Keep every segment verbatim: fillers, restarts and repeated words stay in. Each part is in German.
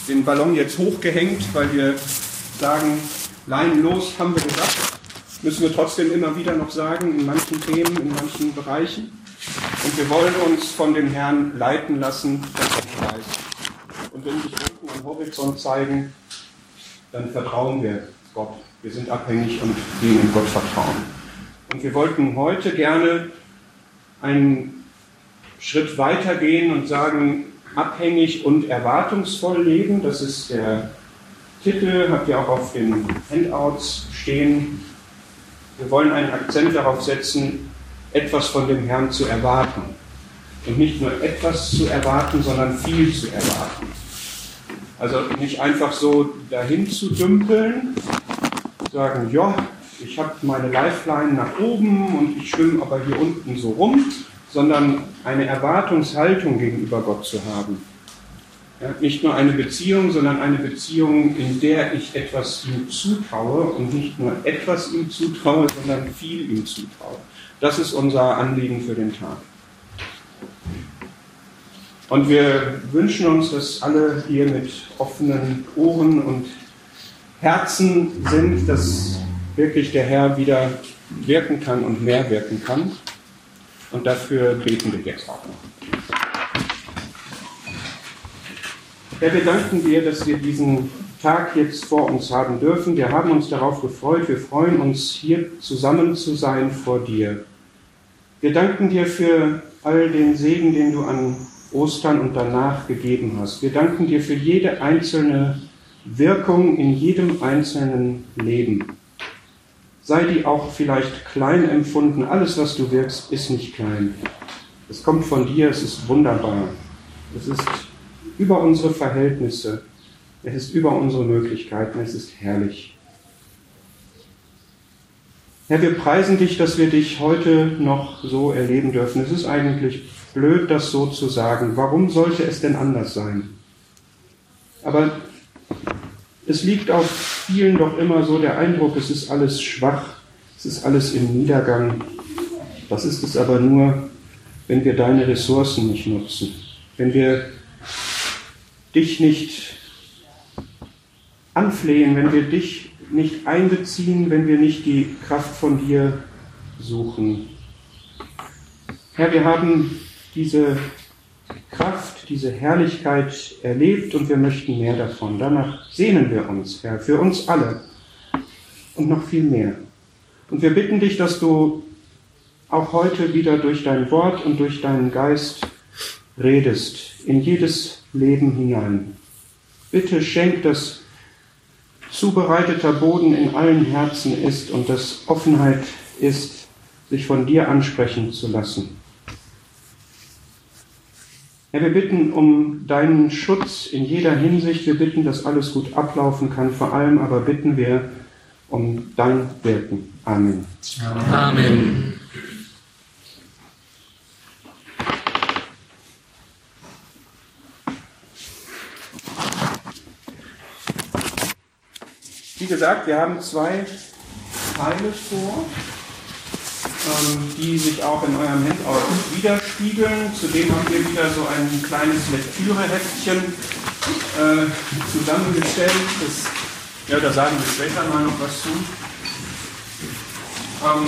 den Ballon jetzt hochgehängt, weil wir sagen, leinenlos haben wir gesagt, müssen wir trotzdem immer wieder noch sagen, in manchen Themen, in manchen Bereichen. Und wir wollen uns von dem Herrn leiten lassen, das ich weiß. Und wenn sich Wolken am Horizont zeigen, dann vertrauen wir Gott. Wir sind abhängig und gehen in Gott vertrauen. Und wir wollten heute gerne einen Schritt weiter gehen und sagen, abhängig und erwartungsvoll leben. Das ist der Titel, habt ihr auch auf den Handouts stehen. Wir wollen einen Akzent darauf setzen, etwas von dem Herrn zu erwarten. Und nicht nur etwas zu erwarten, sondern viel zu erwarten. Also nicht einfach so dahin zu dümpeln, sagen, ja, ich habe meine Lifeline nach oben und ich schwimme aber hier unten so rum, sondern eine Erwartungshaltung gegenüber Gott zu haben. Ja, nicht nur eine Beziehung, sondern eine Beziehung, in der ich etwas ihm zutraue und nicht nur etwas ihm zutraue, sondern viel ihm zutraue. Das ist unser Anliegen für den Tag. Und wir wünschen uns, dass alle hier mit offenen Ohren und Herzen sind, dass wirklich der Herr wieder wirken kann und mehr wirken kann. Und dafür beten wir jetzt auch noch. Herr, wir danken dir, dass wir diesen Tag jetzt vor uns haben dürfen. Wir haben uns darauf gefreut. Wir freuen uns, hier zusammen zu sein vor dir. Wir danken dir für all den Segen, den du an Ostern und danach gegeben hast. Wir danken dir für jede einzelne Wirkung in jedem einzelnen Leben. Sei die auch vielleicht klein empfunden. Alles, was du wirkst, ist nicht klein. Es kommt von dir, es ist wunderbar. Es ist über unsere Verhältnisse. Es ist über unsere Möglichkeiten. Es ist herrlich. Herr, wir preisen dich, dass wir dich heute noch so erleben dürfen. Es ist eigentlich blöd, das so zu sagen. Warum sollte es denn anders sein? Aber es liegt auf vielen doch immer so der Eindruck, es ist alles schwach, es ist alles im Niedergang. Das ist es aber nur, wenn wir deine Ressourcen nicht nutzen, wenn wir dich nicht anflehen, wenn wir dich nicht einbeziehen, wenn wir nicht die Kraft von dir suchen. Herr, wir haben diese Kraft, diese Herrlichkeit erlebt und wir möchten mehr davon. Danach sehnen wir uns, Herr, für uns alle und noch viel mehr. Und wir bitten dich, dass du auch heute wieder durch dein Wort und durch deinen Geist redest, in jedes Leben hinein. Bitte schenk, dass zubereiteter Boden in allen Herzen ist und dass Offenheit ist, sich von dir ansprechen zu lassen. Herr, wir bitten um deinen Schutz in jeder Hinsicht. Wir bitten, dass alles gut ablaufen kann. Vor allem aber bitten wir um dein Wirken. Amen. Amen. Wie gesagt, wir haben zwei Teile vor, die sich auch in eurem Handout widerspiegeln. Zudem haben wir wieder so ein kleines Lektüreheftchen äh, zusammengestellt. Das, ja, da sagen wir später mal noch was zu. Ähm,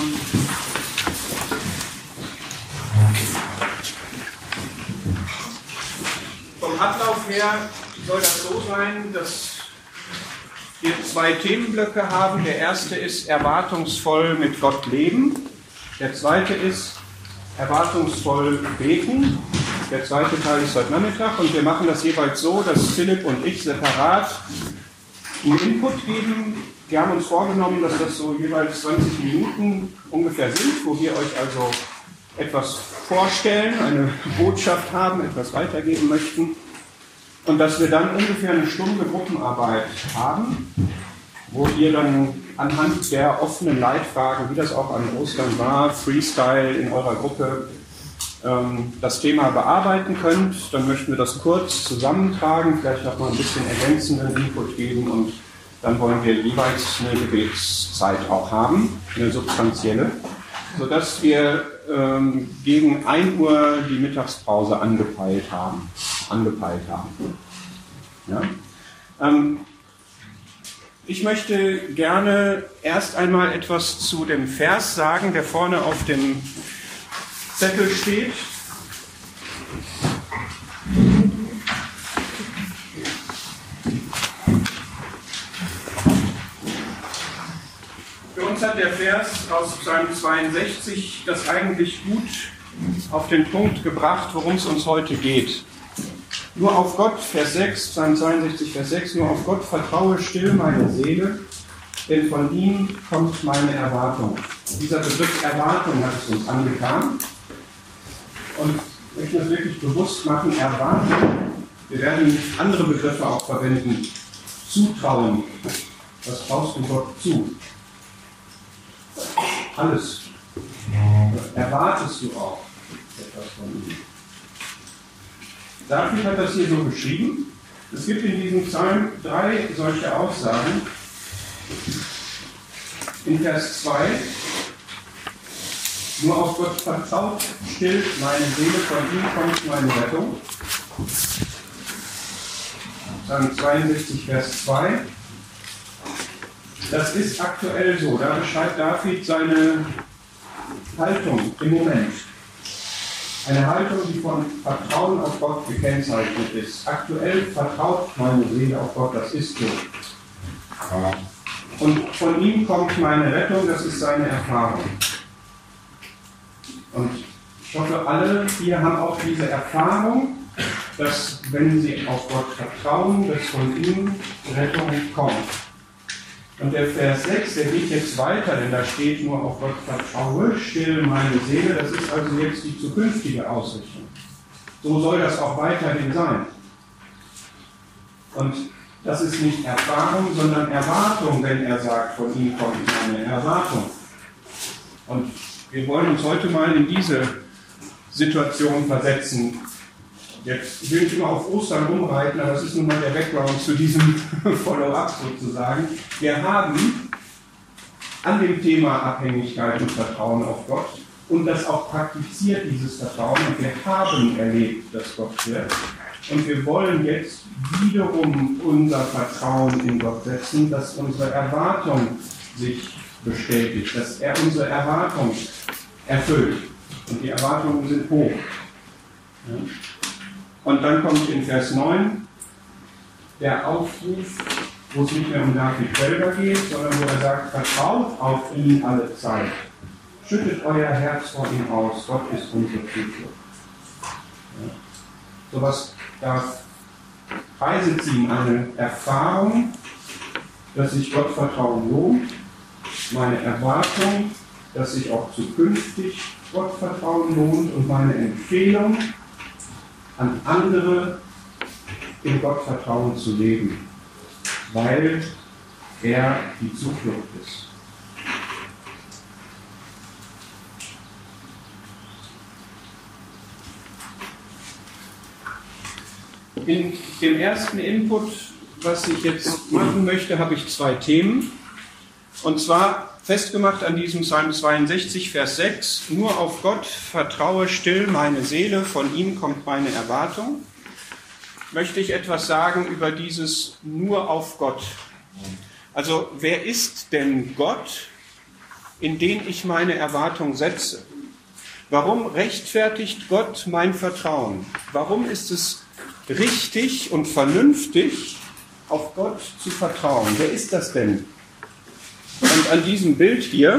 vom Ablauf her soll das so sein, dass wir zwei Themenblöcke haben. Der erste ist erwartungsvoll mit Gott leben. Der zweite ist erwartungsvoll beten. Der zweite Teil ist heute Nachmittag und wir machen das jeweils so, dass Philipp und ich separat einen Input geben. Wir haben uns vorgenommen, dass das so jeweils zwanzig Minuten ungefähr sind, wo wir euch also etwas vorstellen, eine Botschaft haben, etwas weitergeben möchten. Und dass wir dann ungefähr eine Stunde Gruppenarbeit haben, wo ihr dann anhand der offenen Leitfragen, wie das auch an Ostern war, Freestyle in eurer Gruppe, ähm, das Thema bearbeiten könnt. Dann möchten wir das kurz zusammentragen, vielleicht noch mal ein bisschen ergänzenden Input geben und dann wollen wir jeweils eine Gebetszeit auch haben, eine substanzielle, sodass wir ähm, gegen ein Uhr die Mittagspause angepeilt haben. angepeilt haben. Ja? Ähm, ich möchte gerne erst einmal etwas zu dem Vers sagen, der vorne auf dem Zettel steht. Für uns hat der Vers aus Psalm zweiundsechzig das eigentlich gut auf den Punkt gebracht, worum es uns heute geht. Nur auf Gott, Vers sechs, Psalm zweiundsechzig, Vers sechs, nur auf Gott vertraue still meine Seele, denn von ihm kommt meine Erwartung. Dieser Begriff Erwartung hat es uns angetan. Und ich möchte das wirklich bewusst machen, Erwartung. Wir werden andere Begriffe auch verwenden. Zutrauen. Was traust du Gott zu? Alles. Erwartest du auch etwas von ihm? David hat das hier so beschrieben. Es gibt in diesem Psalm drei solche Aussagen. In Vers zwei, nur auf Gott vertraut, still meine Seele, von ihm kommt meine Rettung. Psalm zweiundsechzig, Vers zwei. Das ist aktuell so. Da beschreibt David seine Haltung im Moment. Eine Haltung, die von Vertrauen auf Gott gekennzeichnet ist. Aktuell vertraut meine Seele auf Gott, das ist so. Und von ihm kommt meine Rettung, das ist seine Erfahrung. Und ich hoffe, alle hier haben auch diese Erfahrung, dass wenn sie auf Gott vertrauen, dass von ihm Rettung kommt. Und der Vers sechs, der geht jetzt weiter, denn da steht nur auf Gott vertraue, still meine Seele, das ist also jetzt die zukünftige Ausrichtung. So soll das auch weiterhin sein. Und das ist nicht Erfahrung, sondern Erwartung, wenn er sagt, von ihm kommt meine Erwartung. Und wir wollen uns heute mal in diese Situation versetzen. Jetzt, ich will nicht immer auf Ostern rumreiten, aber das ist nun mal der Background zu diesem Follow-up sozusagen. Wir haben an dem Thema Abhängigkeit und Vertrauen auf Gott und das auch praktiziert, dieses Vertrauen. Und wir haben erlebt, dass Gott wirkt. Und wir wollen jetzt wiederum unser Vertrauen in Gott setzen, dass unsere Erwartung sich bestätigt, dass er unsere Erwartung erfüllt. Und die Erwartungen sind hoch. Ja. Und dann kommt in Vers neun der Aufruf, wo es nicht mehr um David selber geht, sondern wo er sagt, vertraut auf ihn alle Zeit. Schüttet euer Herz vor ihm aus, Gott ist unsere Zuflucht. Ja. So was darf preiset sie ihm eine Erfahrung, dass sich Gott Vertrauen lohnt, meine Erwartung, dass sich auch zukünftig Gott Vertrauen lohnt und meine Empfehlung an andere in Gott Vertrauen zu leben, weil er die Zuflucht ist. In dem ersten Input, was ich jetzt machen möchte, habe ich zwei Themen. Und zwar festgemacht an diesem Psalm zweiundsechzig, Vers sechs, nur auf Gott vertraue still meine Seele, von ihm kommt meine Erwartung. Möchte ich etwas sagen über dieses nur auf Gott. Also wer ist denn Gott, in den ich meine Erwartung setze? Warum rechtfertigt Gott mein Vertrauen? Warum ist es richtig und vernünftig, auf Gott zu vertrauen? Wer ist das denn? Und an diesem Bild hier,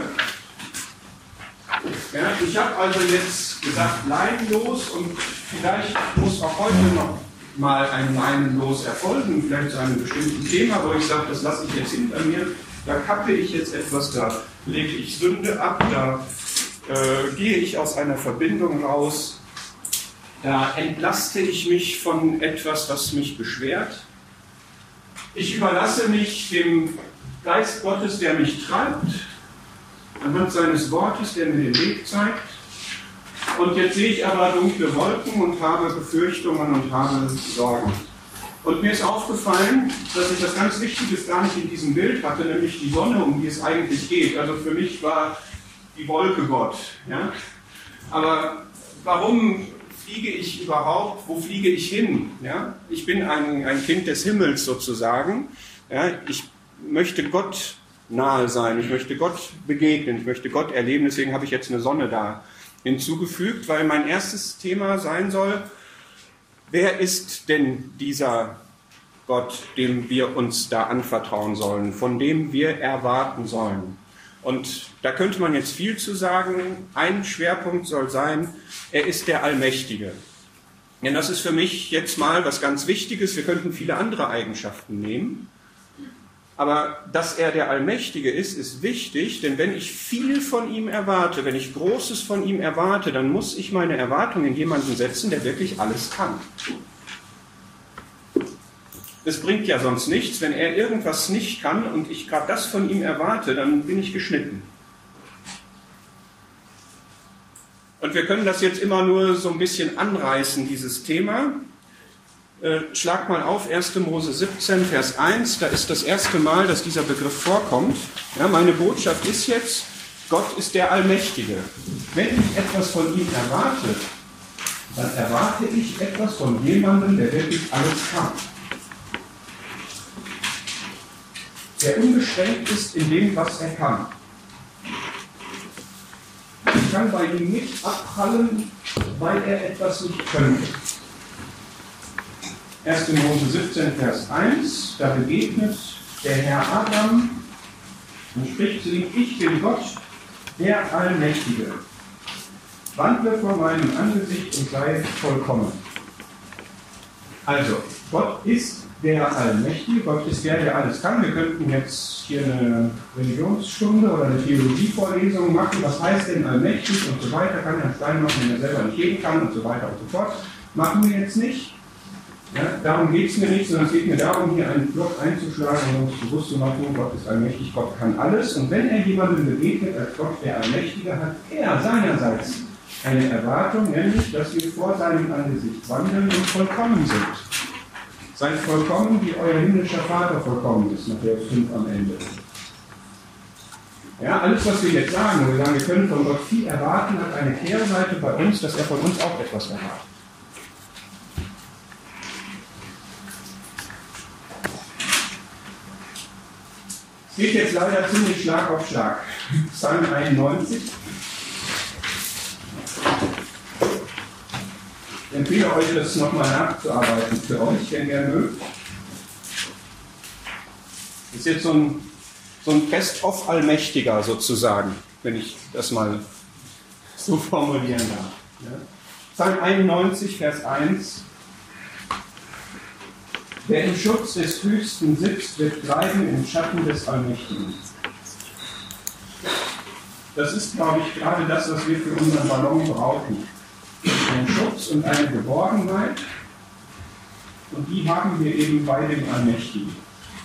ja, ich habe also jetzt gesagt, leinenlos, und vielleicht muss auch heute noch mal ein Leinenlos erfolgen, vielleicht zu einem bestimmten Thema, wo ich sage, das lasse ich jetzt hinter mir, da kappe ich jetzt etwas, da lege ich Sünde ab, da äh, gehe ich aus einer Verbindung raus, da entlaste ich mich von etwas, was mich beschwert. Ich überlasse mich dem Geist Gottes, der mich treibt, anhand seines Wortes, der mir den Weg zeigt. Und jetzt sehe ich aber dunkle Wolken und habe Befürchtungen und habe Sorgen. Und mir ist aufgefallen, dass ich was ganz Wichtiges gar nicht in diesem Bild hatte, nämlich die Sonne, um die es eigentlich geht. Also für mich war die Wolke Gott. Ja? Aber warum fliege ich überhaupt, wo fliege ich hin? Ja? Ich bin ein, ein Kind des Himmels sozusagen. Ja? Ich möchte Gott nahe sein, ich möchte Gott begegnen, ich möchte Gott erleben, deswegen habe ich jetzt eine Sonne da hinzugefügt, weil mein erstes Thema sein soll, wer ist denn dieser Gott, dem wir uns da anvertrauen sollen, von dem wir erwarten sollen? Und da könnte man jetzt viel zu sagen. Ein Schwerpunkt soll sein, er ist der Allmächtige. Denn das ist für mich jetzt mal was ganz Wichtiges. Wir könnten viele andere Eigenschaften nehmen. Aber dass er der Allmächtige ist, ist wichtig, denn wenn ich viel von ihm erwarte, wenn ich Großes von ihm erwarte, dann muss ich meine Erwartung in jemanden setzen, der wirklich alles kann. Es bringt ja sonst nichts, wenn er irgendwas nicht kann und ich gerade das von ihm erwarte, dann bin ich geschnitten. Und wir können das jetzt immer nur so ein bisschen anreißen, dieses Thema. Äh, schlag mal auf, erster Mose siebzehn, Vers eins, da ist das erste Mal, dass dieser Begriff vorkommt. Ja, meine Botschaft ist jetzt, Gott ist der Allmächtige. Wenn ich etwas von ihm erwarte, dann erwarte ich etwas von jemandem, der wirklich alles kann. Der unbeschränkt ist in dem, was er kann. Ich kann bei ihm nicht abprallen, weil er etwas nicht könnte. erster Mose siebzehn, Vers eins, da begegnet der Herr Adam und spricht zu ihm, ich bin Gott, der Allmächtige. Wandle vor meinem Angesicht und sei vollkommen. Also, Gott ist der Allmächtige, Gott ist der, der alles kann. Wir könnten jetzt hier eine Religionsstunde oder eine Theologievorlesung machen. Was heißt denn allmächtig und so weiter? Kann Herr Stein machen, wenn er selber nicht gehen kann und so weiter und so fort. Machen wir jetzt nicht. Ja, darum geht es mir nicht, sondern es geht mir darum, hier einen Block einzuschlagen und uns bewusst zu machen, Gott ist allmächtig, Gott kann alles. Und wenn er jemandem begegnet als Gott, der Allmächtige, hat er seinerseits eine Erwartung, nämlich, dass wir vor seinem Angesicht wandeln und vollkommen sind. Seid vollkommen, wie euer himmlischer Vater vollkommen ist, Matthäus fünf am Ende. Ja, alles, was wir jetzt sagen, wo wir sagen, wir können von Gott viel erwarten, hat eine Kehrseite bei uns, dass er von uns auch etwas erwartet. Es geht jetzt leider ziemlich Schlag auf Schlag. Psalm einundneunzig. Ich empfehle euch, das nochmal nachzuarbeiten für euch, wenn ihr mögt. Das ist jetzt so ein, so ein Best-of Allmächtiger sozusagen, wenn ich das mal so formulieren darf. Ja? Psalm einundneunzig, Vers eins. Wer im Schutz des Höchsten sitzt, wird bleiben im Schatten des Allmächtigen. Das ist, glaube ich, gerade das, was wir für unseren Ballon brauchen. Ein Schutz und eine Geborgenheit. Und die haben wir eben bei dem Allmächtigen.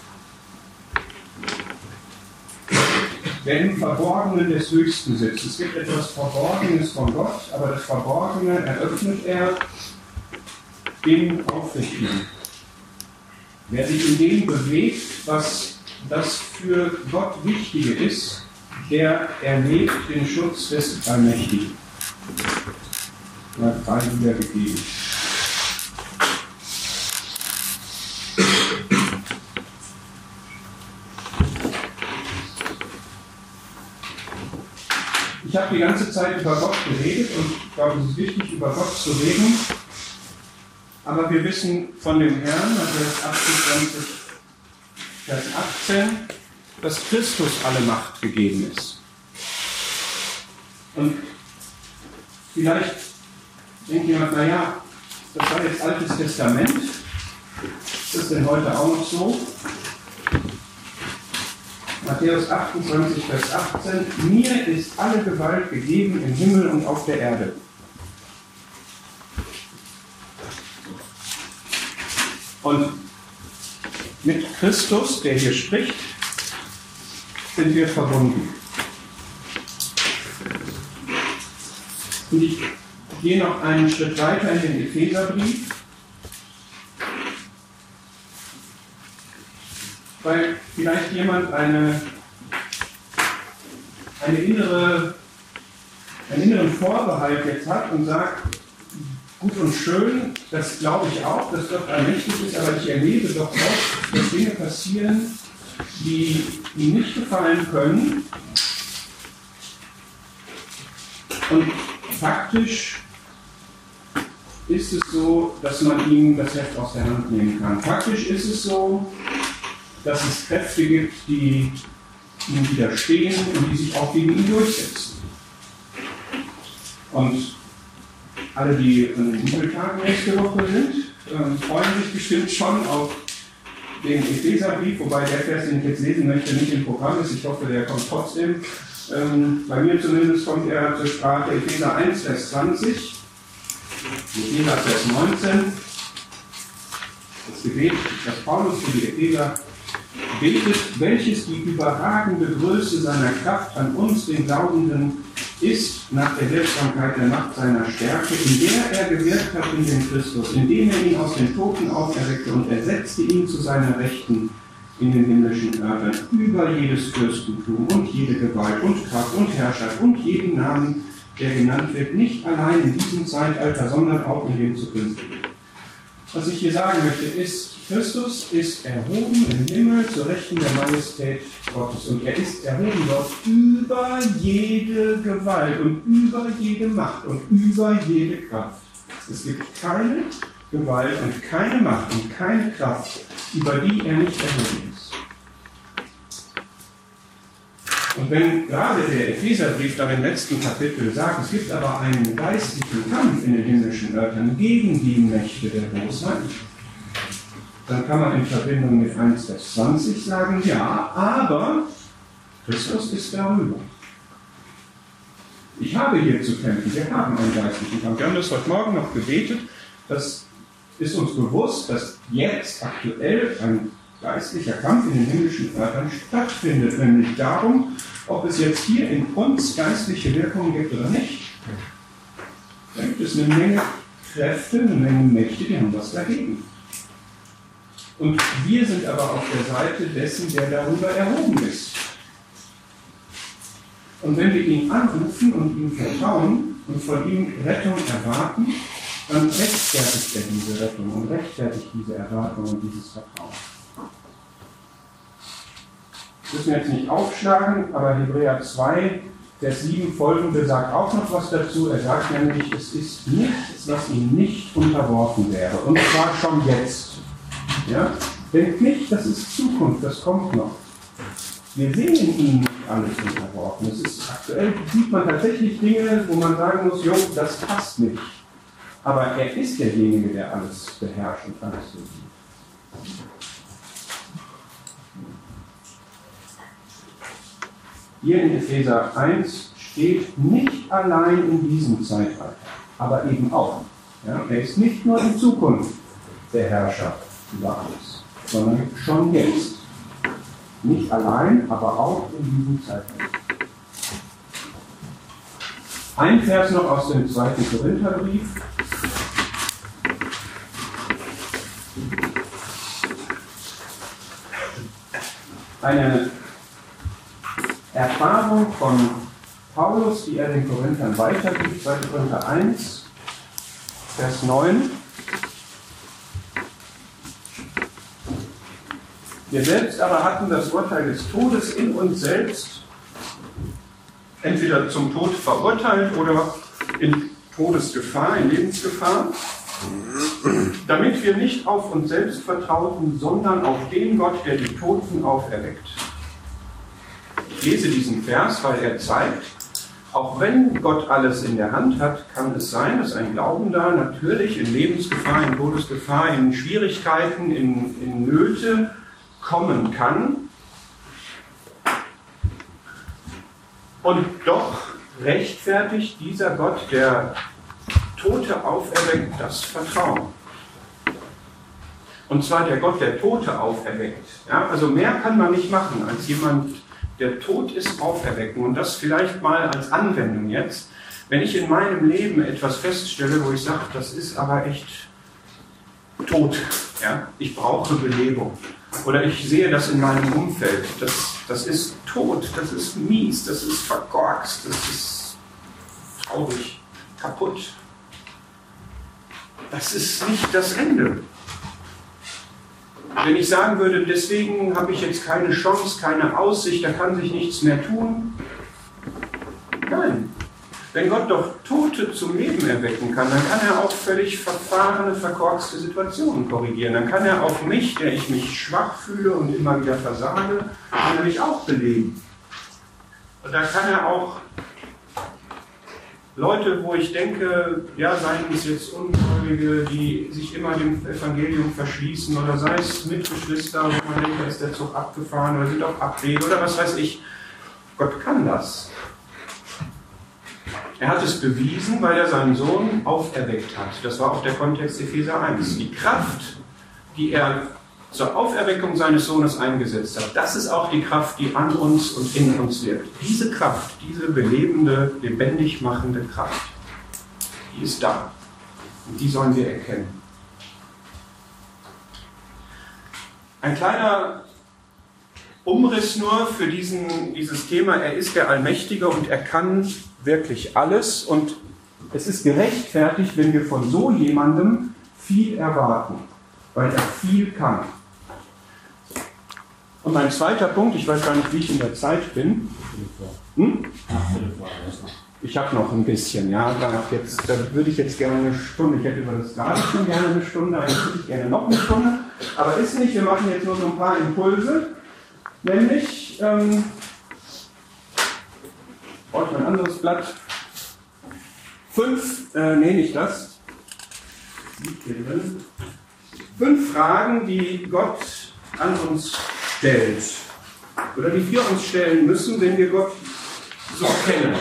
Wer im Verborgenen des Höchsten sitzt. Es gibt etwas Verborgenes von Gott, aber das Verborgene eröffnet er den Aufrichtigen. Wer sich in dem bewegt, was das für Gott Wichtige ist, der erlebt den Schutz des Allmächtigen. Hat drei wieder gegeben. Ich habe die ganze Zeit über Gott geredet und ich glaube, es ist wichtig, über Gott zu reden. Aber wir wissen von dem Herrn, Matthäus achtundzwanzig, Vers achtzehn, dass Christus alle Macht gegeben ist. Und vielleicht denkt jemand, naja, das war jetzt Altes Testament, ist das denn heute auch noch so? Matthäus achtundzwanzig, Vers achtzehn, mir ist alle Gewalt gegeben im Himmel und auf der Erde. Und mit Christus, der hier spricht, sind wir verbunden. Und ich gehe noch einen Schritt weiter in den Epheserbrief, weil vielleicht jemand eine, eine innere, einen inneren Vorbehalt jetzt hat und sagt, gut und schön, das glaube ich auch, dass Gott allmächtig ist, aber ich erlebe doch oft, dass Dinge passieren, die ihm nicht gefallen können. Und faktisch ist es so, dass man ihm das Heft aus der Hand nehmen kann. Faktisch ist es so, dass es Kräfte gibt, die ihm widerstehen und die sich auch gegen ihn durchsetzen. Und alle, die an den Bibeltagen nächste Woche sind, äh, freuen sich bestimmt schon auf den Epheserbrief, wobei der Vers, den ich jetzt lesen möchte, nicht im Programm ist. Ich hoffe, der kommt trotzdem. Ähm, bei mir zumindest kommt er zur Sprache. Epheser eins, Vers zwanzig, Epheser Vers neunzehn. Das Gebet, das Paulus für die Epheser betet, welches die überragende Größe seiner Kraft an uns, den Glaubenden, ist nach der Wirksamkeit der Macht seiner Stärke, in der er gewirkt hat in den Christus, indem er ihn aus den Toten auferweckte und ersetzte ihn zu seiner Rechten in den himmlischen Örtern, über jedes Fürstentum und jede Gewalt und Kraft und Herrschaft und jeden Namen, der genannt wird, nicht allein in diesem Zeitalter, sondern auch in dem zukünftigen. Was ich hier sagen möchte, ist, Christus ist erhoben im Himmel zur Rechten der Majestät Gottes. Und er ist erhoben dort über jede Gewalt und über jede Macht und über jede Kraft. Es gibt keine Gewalt und keine Macht und keine Kraft, über die er nicht erhoben ist. Und wenn gerade der Epheserbrief dann im letzten Kapitel sagt, es gibt aber einen geistlichen Kampf in den himmlischen Örtern gegen die Mächte der Bosheit, dann kann man in Verbindung mit eins Vers zwanzig sagen, ja, aber Christus ist darüber. Ich habe hier zu kämpfen, wir haben einen geistlichen Kampf. Wir haben das heute Morgen noch gebetet, das ist uns bewusst, dass jetzt aktuell ein geistlicher Kampf in den himmlischen Örtern stattfindet, nämlich darum, ob es jetzt hier in uns geistliche Wirkungen gibt oder nicht. Da gibt es eine Menge Kräfte, eine Menge Mächte, die haben was dagegen. Und wir sind aber auf der Seite dessen, der darüber erhoben ist. Und wenn wir ihn anrufen und ihm vertrauen und von ihm Rettung erwarten, dann rechtfertigt er diese Rettung und rechtfertigt diese Erwartung und dieses Vertrauen. Wir müssen jetzt nicht aufschlagen, aber Hebräer zwei, Vers sieben folgende sagt auch noch was dazu. Er sagt nämlich, es ist nichts, was ihm nicht unterworfen wäre. Und zwar schon jetzt. Ja? Denkt nicht, das ist Zukunft, das kommt noch. Wir sehen in ihm nicht alles unterworfen. Es ist aktuell, sieht man tatsächlich Dinge, wo man sagen muss, jo, das passt nicht. Aber er ist derjenige, der alles beherrscht und alles so sieht. Hier in Epheser eins steht nicht allein in diesem Zeitalter, aber eben auch. Ja, er ist nicht nur in Zukunft der Herrscher über alles, sondern schon jetzt. Nicht allein, aber auch in diesem Zeitalter. Ein Vers noch aus dem zweiten Korintherbrief. Eine Erfahrung von Paulus, die er den Korinthern weitergibt, zweiter Korinther eins, Vers neun. Wir selbst aber hatten das Urteil des Todes in uns selbst, entweder zum Tod verurteilt oder in Todesgefahr, in Lebensgefahr, damit wir nicht auf uns selbst vertrauten, sondern auf den Gott, der die Toten auferweckt. Ich lese diesen Vers, weil er zeigt, auch wenn Gott alles in der Hand hat, kann es sein, dass ein Glaubender natürlich in Lebensgefahr, in Todesgefahr, in Schwierigkeiten, in, in Nöte kommen kann und doch rechtfertigt dieser Gott, der Tote auferweckt, das Vertrauen. Und zwar der Gott, der Tote auferweckt. Ja, also mehr kann man nicht machen, als jemand, der tot ist, auferwecken. Und das vielleicht mal als Anwendung jetzt. Wenn ich in meinem Leben etwas feststelle, wo ich sage, das ist aber echt tot. Ja? Ich brauche Belebung. Oder ich sehe das in meinem Umfeld. Das, das ist tot, das ist mies, das ist verkorkst, das ist traurig, kaputt. das ist nicht das Ende. Wenn ich sagen würde, deswegen habe ich jetzt keine Chance, keine Aussicht, da kann sich nichts mehr tun. Nein. Wenn Gott doch Tote zum Leben erwecken kann, dann kann er auch völlig verfahrene, verkorkste Situationen korrigieren. Dann kann er auch mich, der ich mich schwach fühle und immer wieder versage, kann er mich auch beleben. Und da kann er auch Leute, wo ich denke, ja, seien es jetzt Ungläubige, die sich immer dem Evangelium verschließen, oder sei es Mitgeschwister, wo man denkt, da ist der Zug abgefahren, oder sind auch Abwege, oder was weiß ich. Gott kann das. Er hat es bewiesen, weil er seinen Sohn auferweckt hat. Das war auch der Kontext Epheser eins. Die Kraft, die er zur Auferweckung seines Sohnes eingesetzt hat, das ist auch die Kraft, die an uns und in uns wirkt. Diese Kraft, diese belebende, lebendig machende Kraft, die ist da. Und die sollen wir erkennen. Ein kleiner Umriss nur für diesen, dieses Thema. Er ist der Allmächtige und er kann wirklich alles. Und es ist gerechtfertigt, wenn wir von so jemandem viel erwarten, weil er viel kann. Und mein zweiter Punkt, ich weiß gar nicht, wie ich in der Zeit bin. Hm? Ich habe noch ein bisschen, ja. Da, jetzt, da würde ich jetzt gerne eine Stunde, ich hätte über das gerade schon gerne eine Stunde, eigentlich würde ich gerne noch eine Stunde. Aber ist nicht, wir machen jetzt nur so ein paar Impulse. Nämlich, ähm, brauche ich ein anderes Blatt. Fünf, äh, nee, nicht das. Fünf Fragen, die Gott an uns stellt. Oder die wir uns stellen müssen, wenn wir Gott so kennen.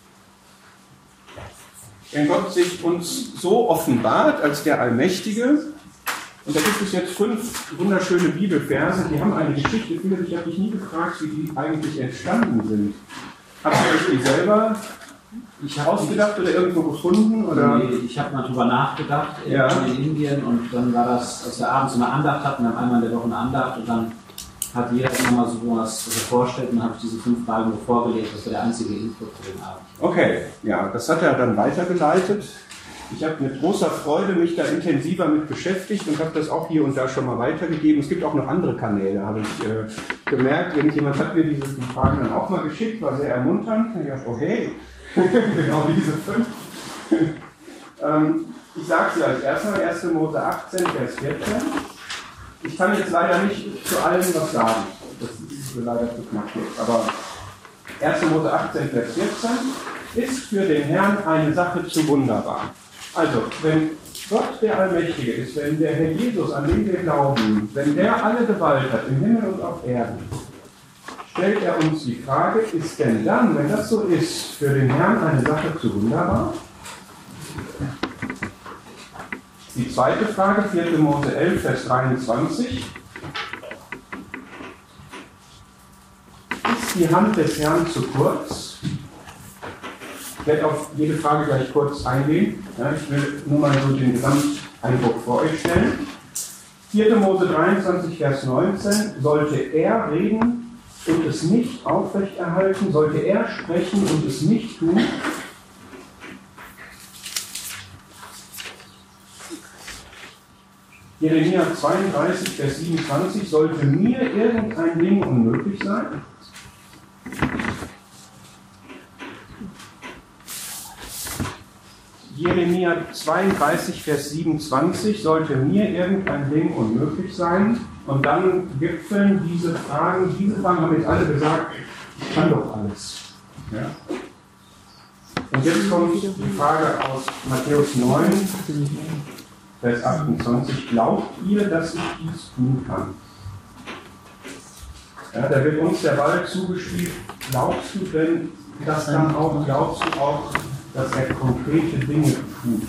Wenn Gott sich uns so offenbart als der Allmächtige. Und da gibt es jetzt fünf wunderschöne Bibelverse, die haben eine Geschichte. Viele, ich habe mich nie gefragt, wie die eigentlich entstanden sind. Habt ihr euch die selber Ich hab ausgedacht oder irgendwo gefunden? Oder? Nee, ich habe mal drüber nachgedacht in, Ja. in Indien, und dann war das, als wir abends eine Andacht hatten, wir haben einmal in der Woche eine Andacht, und dann hat jeder immer mal so was, was er vorstellt, und dann habe ich diese fünf Fragen nur vorgelegt. Das war der einzige Input für den Abend. Okay, ja, das hat er dann weitergeleitet. Ich habe mit großer Freude mich da intensiver mit beschäftigt und habe das auch hier und da schon mal weitergegeben. Es gibt auch noch andere Kanäle, habe ich äh, gemerkt. Irgendjemand hat mir diese Fragen dann auch mal geschickt, war sehr ermunternd. Ich dachte, okay, genau diese fünf. ähm, ich sage sie als erstes, erster Mose achtzehn, Vers vierzehn. Ich kann jetzt leider nicht zu allen was sagen. Das ist leider zu knackig. Aber erster Mose achtzehn, Vers vierzehn ist für den Herrn eine Sache zu wunderbar. Also, wenn Gott der Allmächtige ist, wenn der Herr Jesus, an den wir glauben, wenn der alle Gewalt hat, im Himmel und auf Erden, stellt er uns die Frage, ist denn dann, wenn das so ist, für den Herrn eine Sache zu wunderbar? Die zweite Frage, vierter Mose elf, Vers dreiundzwanzig. Ist die Hand des Herrn zu kurz? Ich werde auf jede Frage gleich kurz eingehen. Ja, ich will nur mal so den Gesamteindruck vor euch stellen. vierter Mose dreiundzwanzig, Vers neunzehn. Sollte er reden und es nicht aufrechterhalten? Sollte er sprechen und es nicht tun? Jeremia zweiunddreißig, Vers siebenundzwanzig. Sollte mir irgendein Ding unmöglich sein? Jeremia zweiunddreißig, Vers siebenundzwanzig, sollte mir irgendein Ding unmöglich sein? Und dann gipfeln diese Fragen, diese Fragen haben jetzt alle gesagt, ich kann doch alles. Ja? Und jetzt kommt die Frage aus Matthäus neun, Vers achtundzwanzig, glaubt ihr, dass ich dies tun kann? Ja, da wird uns der Ball zugespielt, glaubst du denn das dann auch, glaubst du auch, dass er konkrete Dinge tut?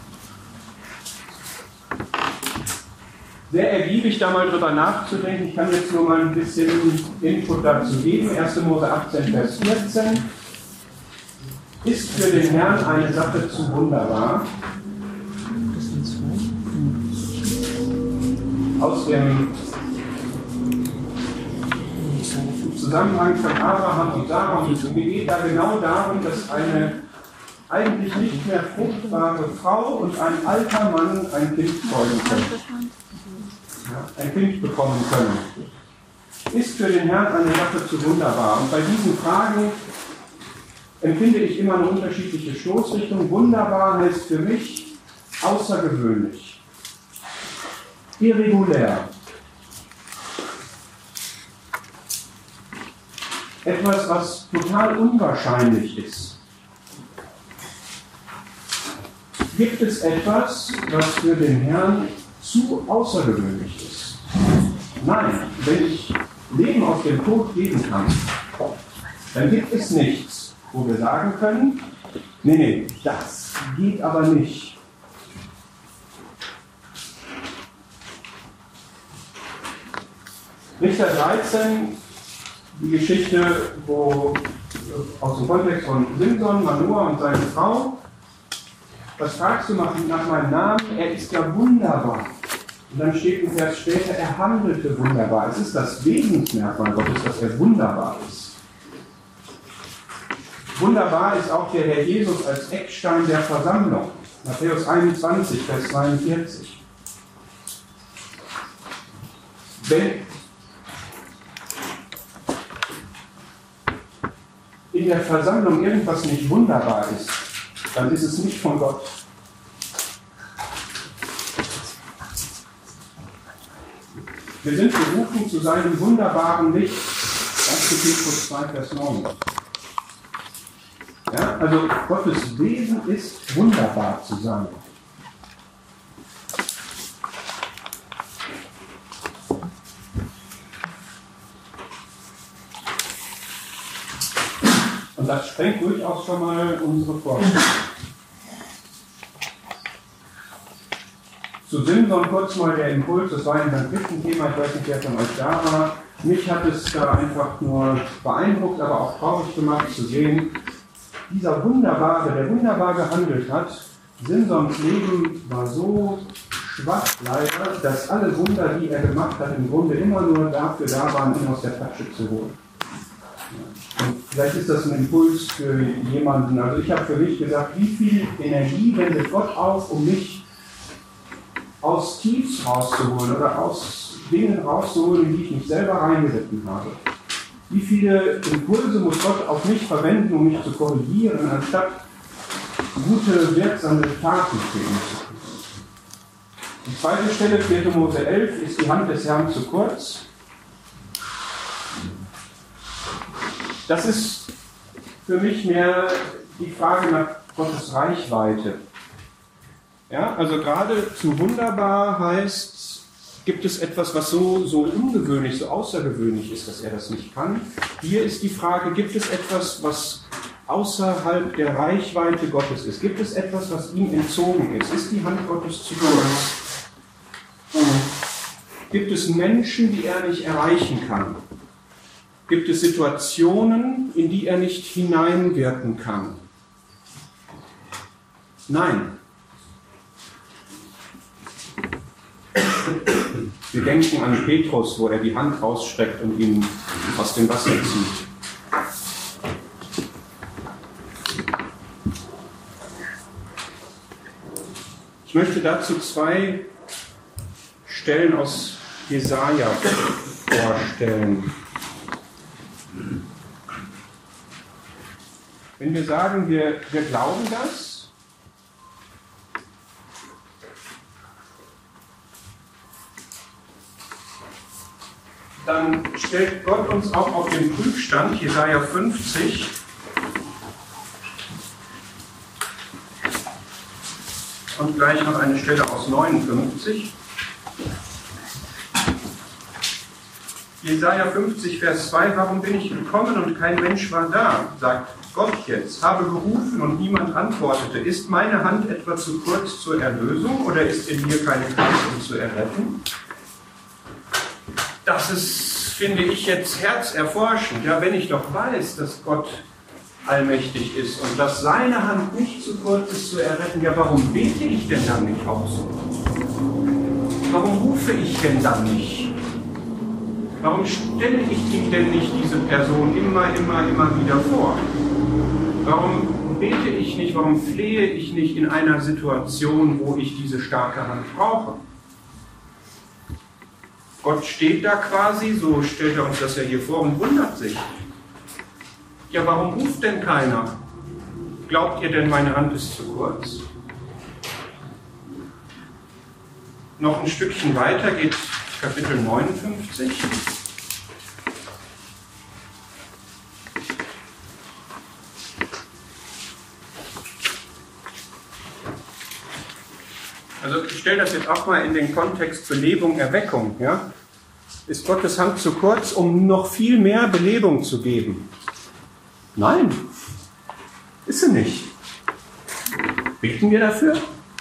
Sehr ergiebig, da mal drüber nachzudenken. Ich kann jetzt nur mal ein bisschen Input dazu geben. erster Mose achtzehn, Vers vierzehn. Ist für den Herrn eine Sache zu wunderbar? Aus dem Zusammenhang von Abraham und Sarah. Und es geht da genau darum, dass eine eigentlich nicht mehr fruchtbare Frau und ein alter Mann ein Kind zeugen können. Ja, ein Kind bekommen können. Ist für den Herrn eine Sache zu wunderbar. Und bei diesen Fragen empfinde ich immer eine unterschiedliche Stoßrichtung. Wunderbar heißt für mich außergewöhnlich, irregulär. Etwas, was total unwahrscheinlich ist. Gibt es etwas, was für den Herrn zu außergewöhnlich ist? Nein, wenn ich Leben aus dem Tod geben kann, dann gibt es nichts, wo wir sagen können, nee, nee, das geht aber nicht. Richter dreizehn, die Geschichte, wo aus dem Kontext von Simson, Manoah und seine Frau, was fragst du nach, nach meinem Namen? Er ist ja wunderbar. Und dann steht ein Vers später, er handelte wunderbar. Es ist das Wesensmerkmal Gottes, dass er wunderbar ist. Wunderbar ist auch der Herr Jesus als Eckstein der Versammlung. Matthäus einundzwanzig, Vers zweiundvierzig. Wenn in der Versammlung irgendwas nicht wunderbar ist, dann ist es nicht von Gott. Wir sind berufen zu seinem wunderbaren Licht. erster Petrus zwei, Vers neun. Ja, also Gottes Wesen ist wunderbar zu sein. Und das sprengt durchaus schon mal unsere Vorstellung. Zu Simson kurz mal der Impuls, das war ein ganz wichtiges Thema, ich weiß nicht, wer von euch da war. Mich hat es da einfach nur beeindruckt, aber auch traurig gemacht zu sehen, dieser Wunderbare, der wunderbar gehandelt hat, Simsons Leben war so schwach leider, dass alle Wunder, die er gemacht hat, im Grunde immer nur dafür da waren, ihn aus der Patsche zu holen. Und vielleicht ist das ein Impuls für jemanden. Also ich habe für mich gesagt, wie viel Energie wendet Gott auf, um mich aus Tiefs rauszuholen oder aus Dingen rauszuholen, in die ich mich selber reingeritten habe. Wie viele Impulse muss Gott auf mich verwenden, um mich zu korrigieren, anstatt gute, wirksame Taten für ihn zu tun. Die zweite Stelle, vierter Mose elf, ist die Hand des Herrn zu kurz. Das ist für mich mehr die Frage nach Gottes Reichweite. Ja, also gerade zu wunderbar heißt, gibt es etwas, was so, so ungewöhnlich, so außergewöhnlich ist, dass er das nicht kann. Hier ist die Frage, gibt es etwas, was außerhalb der Reichweite Gottes ist? Gibt es etwas, was ihm entzogen ist? Ist die Hand Gottes zu kurz? Gibt es Menschen, die er nicht erreichen kann? Gibt es Situationen, in die er nicht hineinwirken kann? Nein. Wir denken an Petrus, wo er die Hand rausstreckt und ihn aus dem Wasser zieht. Ich möchte dazu zwei Stellen aus Jesaja vorstellen. Wenn wir sagen, wir, wir glauben das, dann stellt Gott uns auch auf den Prüfstand, Jesaja fünfzig, und gleich noch eine Stelle aus neunundfünfzig. Jesaja fünfzig, Vers zwei, warum bin ich gekommen und kein Mensch war da, sagt Gott jetzt, habe gerufen und niemand antwortete. Ist meine Hand etwa zu kurz zur Erlösung oder ist in mir keine Kraft, um zu erretten? Das ist, finde ich, jetzt herzerforschend. Ja, wenn ich doch weiß, dass Gott allmächtig ist und dass seine Hand nicht zu kurz ist zu erretten, ja, warum bete ich denn dann nicht auch so? Warum rufe ich denn dann nicht? Warum stelle ich ihm denn nicht diese Person immer, immer, immer wieder vor? Warum bete ich nicht, warum flehe ich nicht in einer Situation, wo ich diese starke Hand brauche? Gott steht da quasi, so stellt er uns das ja hier vor und wundert sich. Ja, warum ruft denn keiner? Glaubt ihr denn, meine Hand ist zu kurz? Noch ein Stückchen weiter geht Kapitel neunundfünfzig. Also ich stelle das jetzt auch mal in den Kontext Belebung, Erweckung. Ja? Ist Gottes Hand zu kurz, um noch viel mehr Belebung zu geben? Nein, ist sie nicht. Beten wir dafür?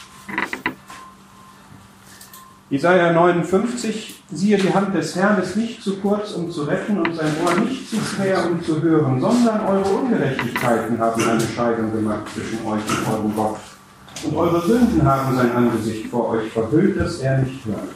Jesaja neunundfünfzig, siehe, die Hand des Herrn ist nicht zu kurz, um zu retten, und sein Ohr nicht zu schwer, um zu hören, sondern eure Ungerechtigkeiten haben eine Scheidung gemacht zwischen euch und eurem Gott. Und eure Sünden haben sein Angesicht vor euch verhüllt, dass er nicht hört.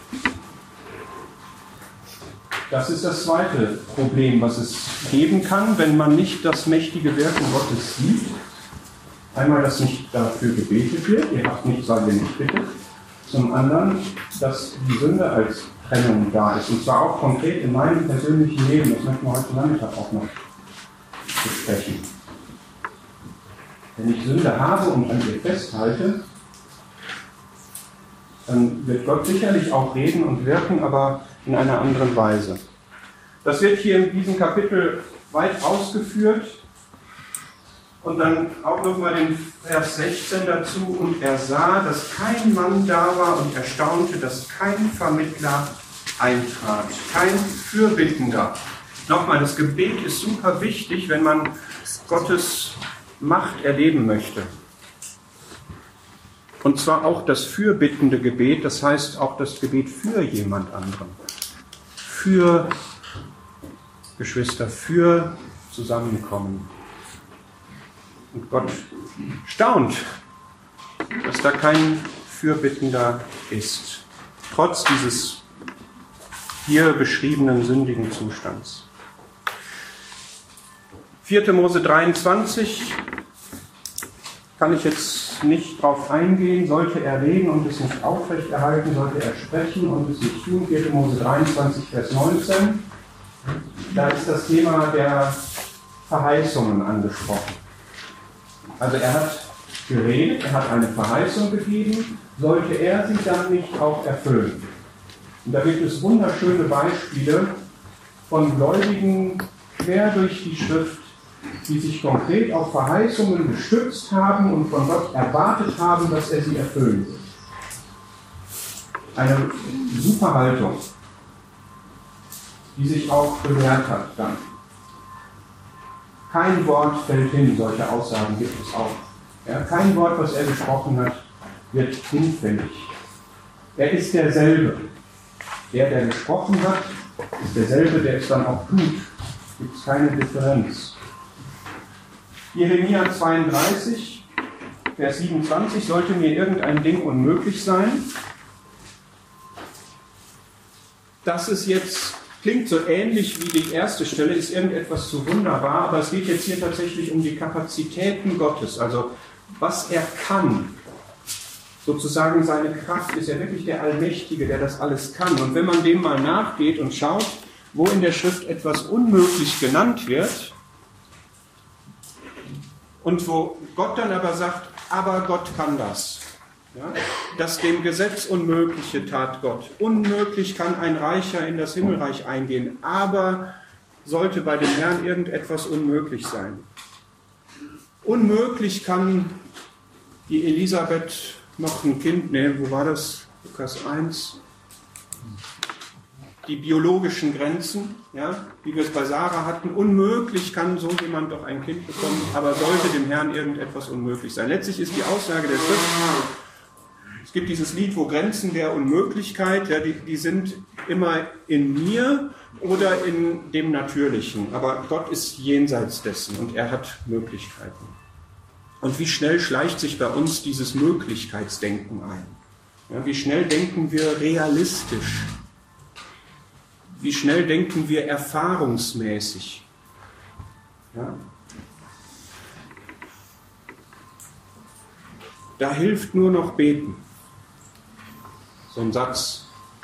Das ist das zweite Problem, was es geben kann, wenn man nicht das mächtige Wirken Gottes sieht. Einmal, dass nicht dafür gebetet wird, ihr habt nicht, weil ihr nicht bittet. Zum anderen, dass die Sünde als Trennung da ist. Und zwar auch konkret in meinem persönlichen Leben. Das möchten wir heute Nachmittag auch noch besprechen. Wenn ich Sünde habe und an ihr festhalte, dann wird Gott sicherlich auch reden und wirken, aber in einer anderen Weise. Das wird hier in diesem Kapitel weit ausgeführt. Und dann auch nochmal den Vers sechzehn dazu. Und er sah, dass kein Mann da war, und er staunte, dass kein Vermittler eintrat, kein Fürbittender. Nochmal, das Gebet ist super wichtig, wenn man Gottes Macht erleben möchte. Und zwar auch das fürbittende Gebet, das heißt auch das Gebet für jemand anderen. Für Geschwister, für Zusammenkommen. Und Gott staunt, dass da kein Fürbittender ist, trotz dieses hier beschriebenen sündigen Zustands. vierte Mose dreiundzwanzig kann ich jetzt nicht drauf eingehen. Sollte er reden und es nicht aufrechterhalten, sollte er sprechen und es nicht tun. vierte Mose dreiundzwanzig, Vers neunzehn. Da ist das Thema der Verheißungen angesprochen. Also er hat geredet, er hat eine Verheißung gegeben, sollte er sie dann nicht auch erfüllen. Und da gibt es wunderschöne Beispiele von Gläubigen quer durch die Schrift, die sich konkret auf Verheißungen gestützt haben und von Gott erwartet haben, dass er sie erfüllen wird. Eine super Haltung, die sich auch bewährt hat dann. Kein Wort fällt hin, solche Aussagen gibt es auch. Ja, kein Wort, was er gesprochen hat, wird hinfällig. Er ist derselbe. Der, der gesprochen hat, ist derselbe, der es dann auch tut. Es gibt keine Differenz. Jeremia zweiunddreißig, Vers siebenundzwanzig, sollte mir irgendein Ding unmöglich sein. Das ist jetzt, klingt so ähnlich wie die erste Stelle, ist irgendetwas zu wunderbar, aber es geht jetzt hier tatsächlich um die Kapazitäten Gottes, also was er kann. Sozusagen seine Kraft ist ja wirklich der Allmächtige, der das alles kann. Und wenn man dem mal nachgeht und schaut, wo in der Schrift etwas unmöglich genannt wird, und wo Gott dann aber sagt, aber Gott kann das. Ja? Das dem Gesetz Unmögliche tat Gott. Unmöglich kann ein Reicher in das Himmelreich eingehen, aber sollte bei dem Herrn irgendetwas unmöglich sein. Unmöglich kann die Elisabeth noch ein Kind nehmen. Wo war das? Lukas eins. Die biologischen Grenzen, ja, wie wir es bei Sarah hatten. Unmöglich kann so jemand doch ein Kind bekommen, aber sollte dem Herrn irgendetwas unmöglich sein. Letztlich ist die Aussage der Schrift, es gibt dieses Lied, wo Grenzen der Unmöglichkeit, ja, die, die sind immer in mir oder in dem Natürlichen. Aber Gott ist jenseits dessen und er hat Möglichkeiten. Und wie schnell schleicht sich bei uns dieses Möglichkeitsdenken ein? Ja, wie schnell denken wir realistisch? Wie schnell denken wir erfahrungsmäßig? Ja? Da hilft nur noch beten. So ein Satz.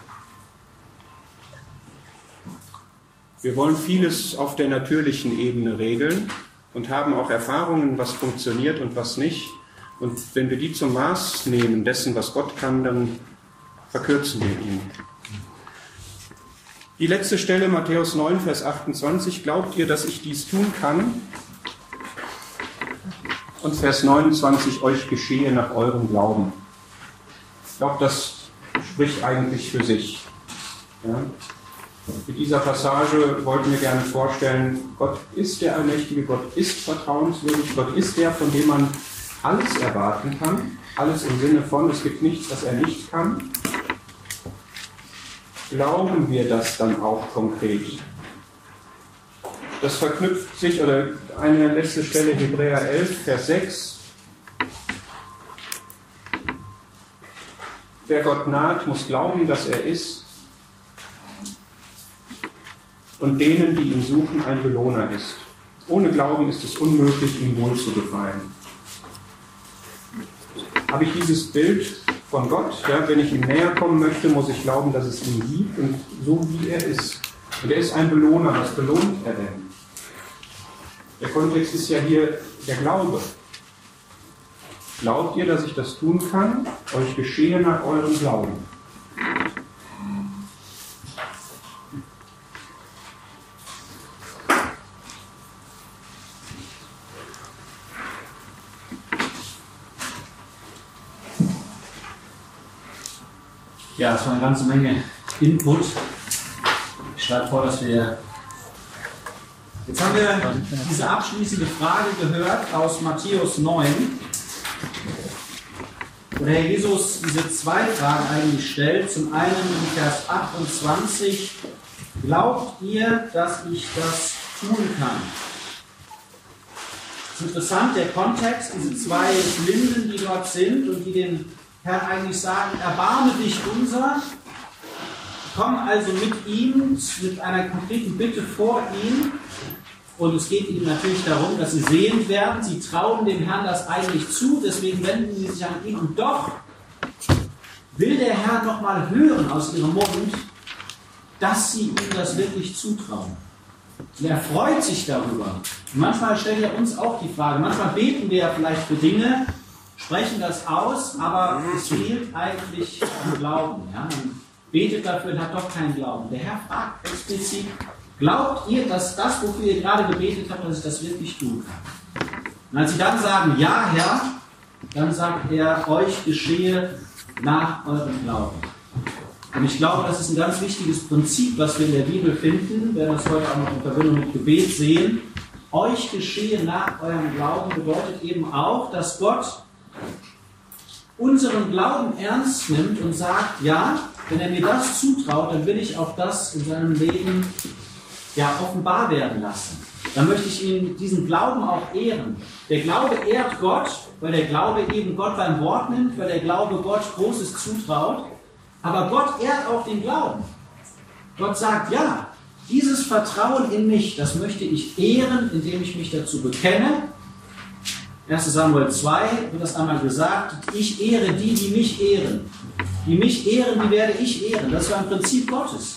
Wir wollen vieles auf der natürlichen Ebene regeln und haben auch Erfahrungen, was funktioniert und was nicht. Und wenn wir die zum Maß nehmen dessen, was Gott kann, dann verkürzen wir ihn. Die letzte Stelle, Matthäus neun, Vers achtundzwanzig. Glaubt ihr, dass ich dies tun kann? Und Vers neunundzwanzig, euch geschehe nach eurem Glauben. Ich glaube, das spricht eigentlich für sich. Ja? Mit dieser Passage wollten wir gerne vorstellen, Gott ist der Allmächtige, Gott ist vertrauenswürdig, Gott ist der, von dem man alles erwarten kann, alles im Sinne von, es gibt nichts, was er nicht kann. Glauben wir das dann auch konkret? Das verknüpft sich, oder eine letzte Stelle, Hebräer elf, Vers sechs. Wer Gott naht, muss glauben, dass er ist, und denen, die ihn suchen, ein Belohner ist. Ohne Glauben ist es unmöglich, ihm wohl zu gefallen. Habe ich dieses Bild von Gott, ja, wenn ich ihm näher kommen möchte, muss ich glauben, dass es ihn gibt und so wie er ist. Und er ist ein Belohner. Was belohnt er denn? Der Kontext ist ja hier der Glaube. Glaubt ihr, dass ich das tun kann? Euch geschehe nach eurem Glauben. Ja, das war eine ganze Menge Input. Ich schlage vor, dass wir... Jetzt haben wir diese abschließende Frage gehört aus Matthäus neun, wo der Herr Jesus diese zwei Fragen eigentlich stellt. Zum einen in Vers achtundzwanzig, glaubt ihr, dass ich das tun kann? Es ist interessant, der Kontext, diese zwei Blinden, die dort sind und die den Herrn eigentlich sagen, erbarme dich unser, komm also mit ihm, mit einer konkreten Bitte vor ihm. Und es geht ihnen natürlich darum, dass sie sehend werden. Sie trauen dem Herrn das eigentlich zu, deswegen wenden sie sich an ihn. Und doch will der Herr nochmal hören aus ihrem Mund, dass sie ihm das wirklich zutrauen. Und er freut sich darüber. Und manchmal stellt er uns auch die Frage, manchmal beten wir ja vielleicht für Dinge, sprechen das aus, aber es fehlt eigentlich am Glauben. Ja? Man betet dafür und hat doch keinen Glauben. Der Herr fragt explizit, glaubt ihr, dass das, wofür ihr gerade gebetet habt, dass ich das wirklich tun kann? Und als sie dann sagen, ja Herr, dann sagt er, euch geschehe nach eurem Glauben. Und ich glaube, das ist ein ganz wichtiges Prinzip, was wir in der Bibel finden. Wir werden das heute auch noch in Verbindung mit Gebet sehen. Euch geschehe nach eurem Glauben bedeutet eben auch, dass Gott unseren Glauben ernst nimmt und sagt, ja, wenn er mir das zutraut, dann will ich auch das in seinem Leben ja, offenbar werden lassen. Dann möchte ich ihn diesen Glauben auch ehren. Der Glaube ehrt Gott, weil der Glaube eben Gott beim Wort nimmt, weil der Glaube Gott Großes zutraut. Aber Gott ehrt auch den Glauben. Gott sagt, ja, dieses Vertrauen in mich, das möchte ich ehren, indem ich mich dazu bekenne. erster Samuel zwei wird das einmal gesagt, ich ehre die, die mich ehren. Die mich ehren, die werde ich ehren. Das war ein Prinzip Gottes.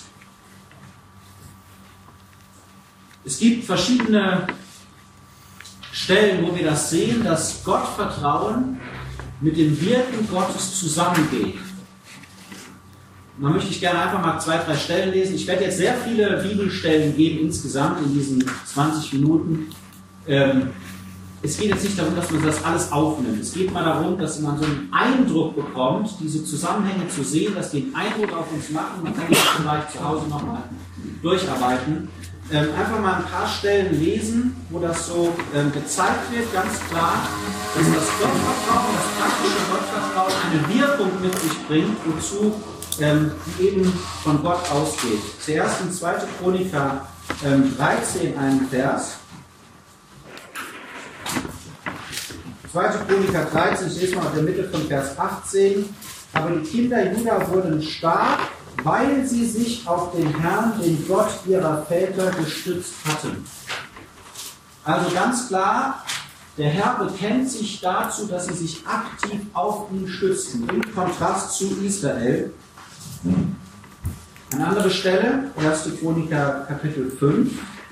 Es gibt verschiedene Stellen, wo wir das sehen, dass Gottvertrauen mit dem Wirken Gottes zusammengeht. Und da möchte ich gerne einfach mal zwei, drei Stellen lesen. Ich werde jetzt sehr viele Bibelstellen geben insgesamt in diesen zwanzig Minuten. Ähm, es geht jetzt nicht darum, dass man das alles aufnimmt. Es geht mal darum, dass man so einen Eindruck bekommt, diese Zusammenhänge zu sehen, dass die einen Eindruck auf uns machen. Man kann das vielleicht zu Hause nochmal durcharbeiten. Ähm, einfach mal ein paar Stellen lesen, wo das so ähm, gezeigt wird, ganz klar, dass das Gottvertrauen, das praktische Gottvertrauen eine Wirkung mit sich bringt, wozu ähm, die eben von Gott ausgeht. Zuerst in zweiter Chroniker ähm, dreizehn einen Vers. zweiter Chroniker dreizehn, ich lese mal auf der Mitte von Vers achtzehn. Aber die Kinder Juda wurden stark, weil sie sich auf den Herrn, den Gott ihrer Väter, gestützt hatten. Also ganz klar, der Herr bekennt sich dazu, dass sie sich aktiv auf ihn stützen, im Kontrast zu Israel. Eine andere Stelle, erste Chroniker Kapitel fünf.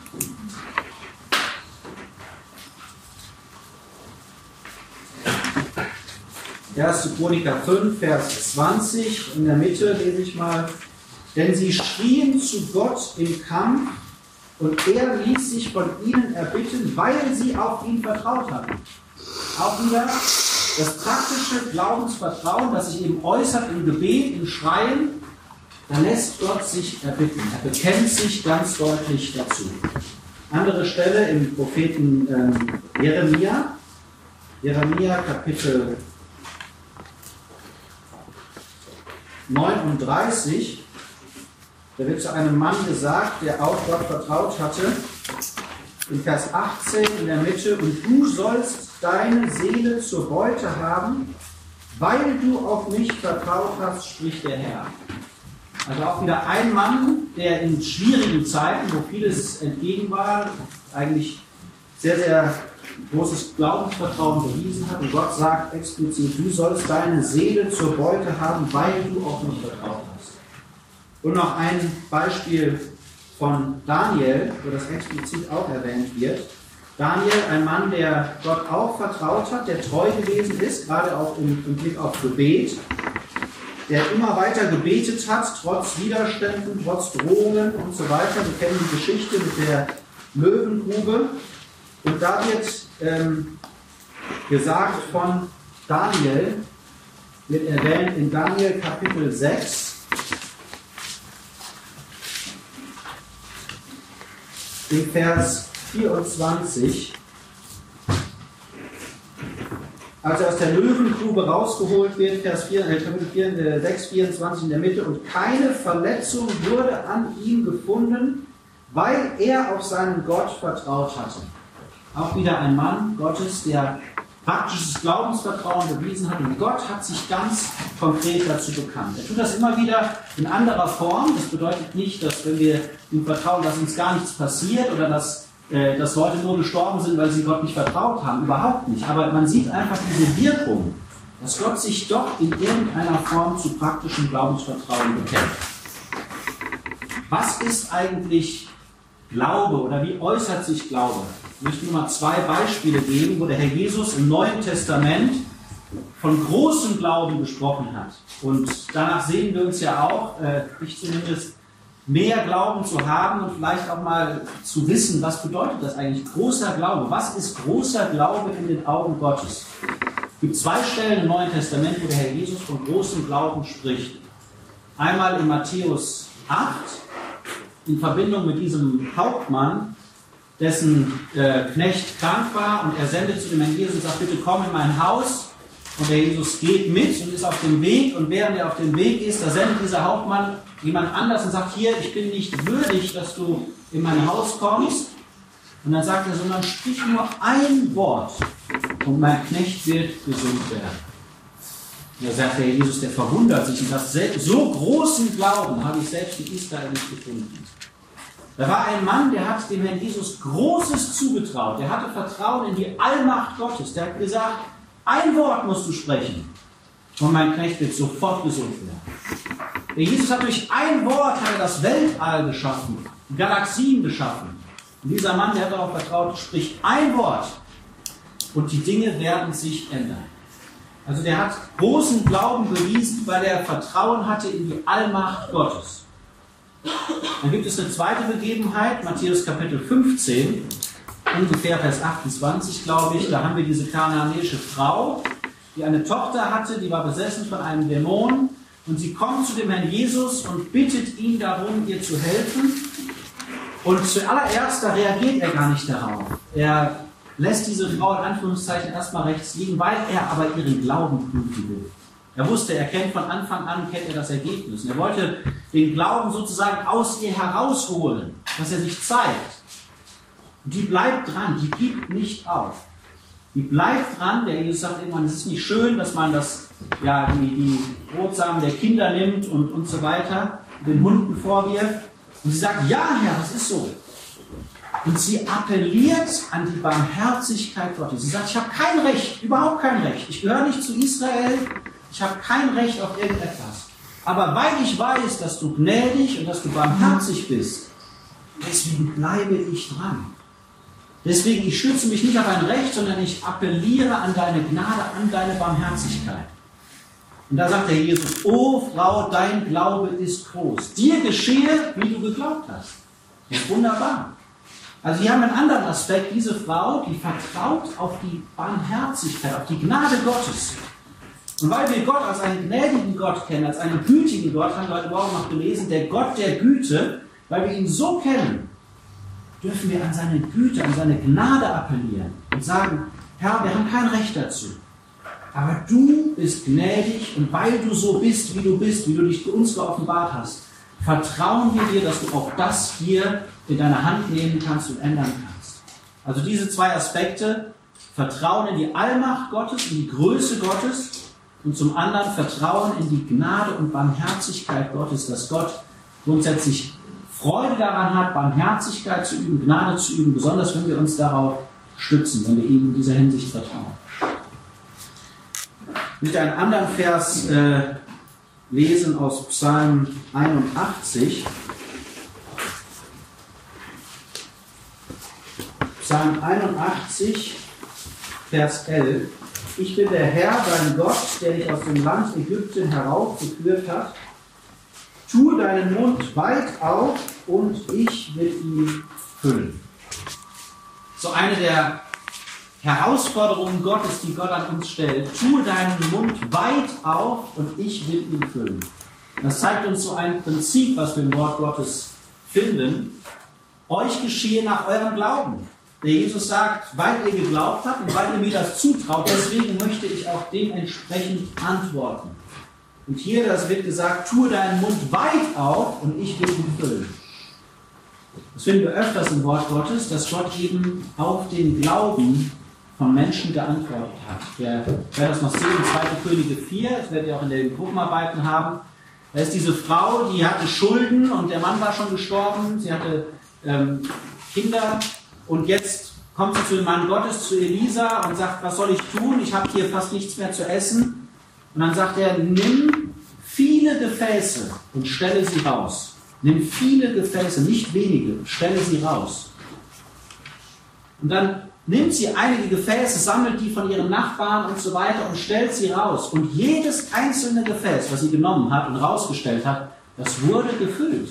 erste Chroniker fünf, Vers zwanzig, in der Mitte lese ich mal. Denn sie schrien zu Gott im Kampf, und er ließ sich von ihnen erbitten, weil sie auf ihn vertraut hatten. Auch wieder das praktische Glaubensvertrauen, das sich eben äußert im Gebet, im Schreien. Da lässt Gott sich erbitten. Er bekennt sich ganz deutlich dazu. Andere Stelle im Propheten ähm, Jeremia. Jeremia Kapitel neununddreißig. Da wird zu einem Mann gesagt, der auch Gott vertraut hatte, in Vers achtzehn in der Mitte, und du sollst deine Seele zur Beute haben, weil du auf mich vertraut hast, spricht der Herr. Also auch wieder ein Mann, der in schwierigen Zeiten, wo vieles entgegen war, eigentlich sehr, sehr großes Glaubensvertrauen bewiesen hat. Und Gott sagt explizit, du sollst deine Seele zur Beute haben, weil du auf mich vertraut hast. Und noch ein Beispiel von Daniel, wo das explizit auch erwähnt wird. Daniel, ein Mann, der Gott auch vertraut hat, der treu gewesen ist, gerade auch im, im Blick auf Gebet, der immer weiter gebetet hat, trotz Widerständen, trotz Drohungen und so weiter. Wir kennen die Geschichte mit der Löwengrube. Und da wird ähm, gesagt von Daniel, wird erwähnt in Daniel Kapitel sechs, in Vers vierundzwanzig, als er aus der Löwengrube rausgeholt wird, Vers vier, äh, Kapitel vier, äh, sechs, vierundzwanzig in der Mitte, und keine Verletzung wurde an ihm gefunden, weil er auf seinen Gott vertraut hatte. Auch wieder ein Mann Gottes, der praktisches Glaubensvertrauen bewiesen hat, und Gott hat sich ganz konkret dazu bekannt. Er tut das immer wieder in anderer Form. Das bedeutet nicht, dass wenn wir ihm vertrauen, dass uns gar nichts passiert oder dass, äh, dass Leute nur gestorben sind, weil sie Gott nicht vertraut haben. Überhaupt nicht. Aber man sieht einfach diese Wirkung, dass Gott sich doch in irgendeiner Form zu praktischem Glaubensvertrauen bekennt. Was ist eigentlich Glaube oder wie äußert sich Glaube? Ich möchte nur mal zwei Beispiele geben, wo der Herr Jesus im Neuen Testament von großem Glauben gesprochen hat. Und danach sehen wir uns ja auch, äh, ich zumindest, mehr Glauben zu haben und vielleicht auch mal zu wissen, was bedeutet das eigentlich, großer Glaube? Was ist großer Glaube in den Augen Gottes? Es gibt zwei Stellen im Neuen Testament, wo der Herr Jesus von großem Glauben spricht. Einmal in Matthäus acht, in Verbindung mit diesem Hauptmann, dessen äh, Knecht krank war, und er sendet zu dem Herrn Jesus und sagt, bitte komm in mein Haus. Und der Jesus geht mit und ist auf dem Weg, und während er auf dem Weg ist, da sendet dieser Hauptmann jemand anders und sagt, hier, ich bin nicht würdig, dass du in mein Haus kommst. Und dann sagt er, sondern sprich nur ein Wort und mein Knecht wird gesund werden. Und da sagt der Jesus, der verwundert sich und sagt, so großen Glauben habe ich selbst in Israel nicht gefunden. Da war ein Mann, der hat dem Herrn Jesus Großes zugetraut. Der hatte Vertrauen in die Allmacht Gottes. Der hat gesagt, ein Wort musst du sprechen und mein Knecht wird sofort gesund werden. Der Jesus hat durch ein Wort hat er das Weltall geschaffen, Galaxien geschaffen. Und dieser Mann, der hat darauf vertraut, spricht ein Wort und die Dinge werden sich ändern. Also der hat großen Glauben bewiesen, weil er Vertrauen hatte in die Allmacht Gottes. Dann gibt es eine zweite Begebenheit, Matthäus Kapitel fünfzehn, ungefähr Vers achtundzwanzig, glaube ich. Da haben wir diese kanaanäische Frau, die eine Tochter hatte, die war besessen von einem Dämon. Und sie kommt zu dem Herrn Jesus und bittet ihn darum, ihr zu helfen. Und zuallererst, da reagiert er gar nicht darauf. Er lässt diese Frau in Anführungszeichen erstmal rechts liegen, weil er aber ihren Glauben prüfen will. Er wusste, er kennt von Anfang an, kennt er das Ergebnis. Und er wollte den Glauben sozusagen aus ihr herausholen, dass er sich zeigt. Und die bleibt dran, die gibt nicht auf. Die bleibt dran, der Jesus sagt irgendwann, es ist nicht schön, dass man das, ja, die, die Brotsamen der Kinder nimmt und, und so weiter, den Hunden vorwirft. Und sie sagt, ja, Herr, das ist so. Und sie appelliert an die Barmherzigkeit Gottes. Sie sagt, ich habe kein Recht, überhaupt kein Recht. Ich gehöre nicht zu Israel, ich habe kein Recht auf irgendetwas. Aber weil ich weiß, dass du gnädig und dass du barmherzig bist, deswegen bleibe ich dran. Deswegen, ich stütze mich nicht auf ein Recht, sondern ich appelliere an deine Gnade, an deine Barmherzigkeit. Und da sagt der Jesus, o Frau, dein Glaube ist groß. Dir geschehe, wie du geglaubt hast. Das ist wunderbar. Also wir haben einen anderen Aspekt. Diese Frau, die vertraut auf die Barmherzigkeit, auf die Gnade Gottes. Und weil wir Gott als einen gnädigen Gott kennen, als einen gütigen Gott, haben wir heute Morgen noch gelesen, der Gott der Güte, weil wir ihn so kennen, dürfen wir an seine Güte, an seine Gnade appellieren und sagen, Herr, wir haben kein Recht dazu. Aber du bist gnädig und weil du so bist, wie du bist, wie du dich uns geoffenbart hast, vertrauen wir dir, dass du auch das hier in deine Hand nehmen kannst und ändern kannst. Also diese zwei Aspekte, Vertrauen in die Allmacht Gottes, in die Größe Gottes und zum anderen Vertrauen in die Gnade und Barmherzigkeit Gottes, dass Gott grundsätzlich Freude daran hat, Barmherzigkeit zu üben, Gnade zu üben, besonders wenn wir uns darauf stützen, wenn wir ihm in dieser Hinsicht vertrauen. Ich möchte einen anderen Vers äh, lesen aus Psalm einundachtzig. Psalm einundachtzig, Vers elf. Ich bin der Herr, dein Gott, der dich aus dem Land Ägypten heraufgeführt hat. Tue deinen Mund weit auf und ich will ihn füllen. So eine der Herausforderungen Gottes, die Gott an uns stellt. Tue deinen Mund weit auf und ich will ihn füllen. Das zeigt uns so ein Prinzip, was wir im Wort Gottes finden. Euch geschehe nach eurem Glauben. Der Jesus sagt, weil ihr geglaubt habt und weil ihr mir das zutraut, deswegen möchte ich auch dementsprechend antworten. Und hier, das wird gesagt, tue deinen Mund weit auf und ich will ihn füllen. Das finden wir öfters im Wort Gottes, dass Gott eben auf den Glauben von Menschen geantwortet hat. Wer, wer das noch sehen, zweite Könige vier, das werdet ihr auch in den Gruppenarbeiten haben, da ist diese Frau, die hatte Schulden und der Mann war schon gestorben, sie hatte ähm, Kinder und jetzt kommt sie zu dem Mann Gottes, zu Elisa und sagt, was soll ich tun? Ich habe hier fast nichts mehr zu essen. Und dann sagt er, nimm viele Gefäße und stelle sie raus. Nimm viele Gefäße, nicht wenige, stelle sie raus. Und dann nimmt sie einige Gefäße, sammelt die von ihren Nachbarn und so weiter und stellt sie raus. Und jedes einzelne Gefäß, was sie genommen hat und rausgestellt hat, das wurde gefüllt.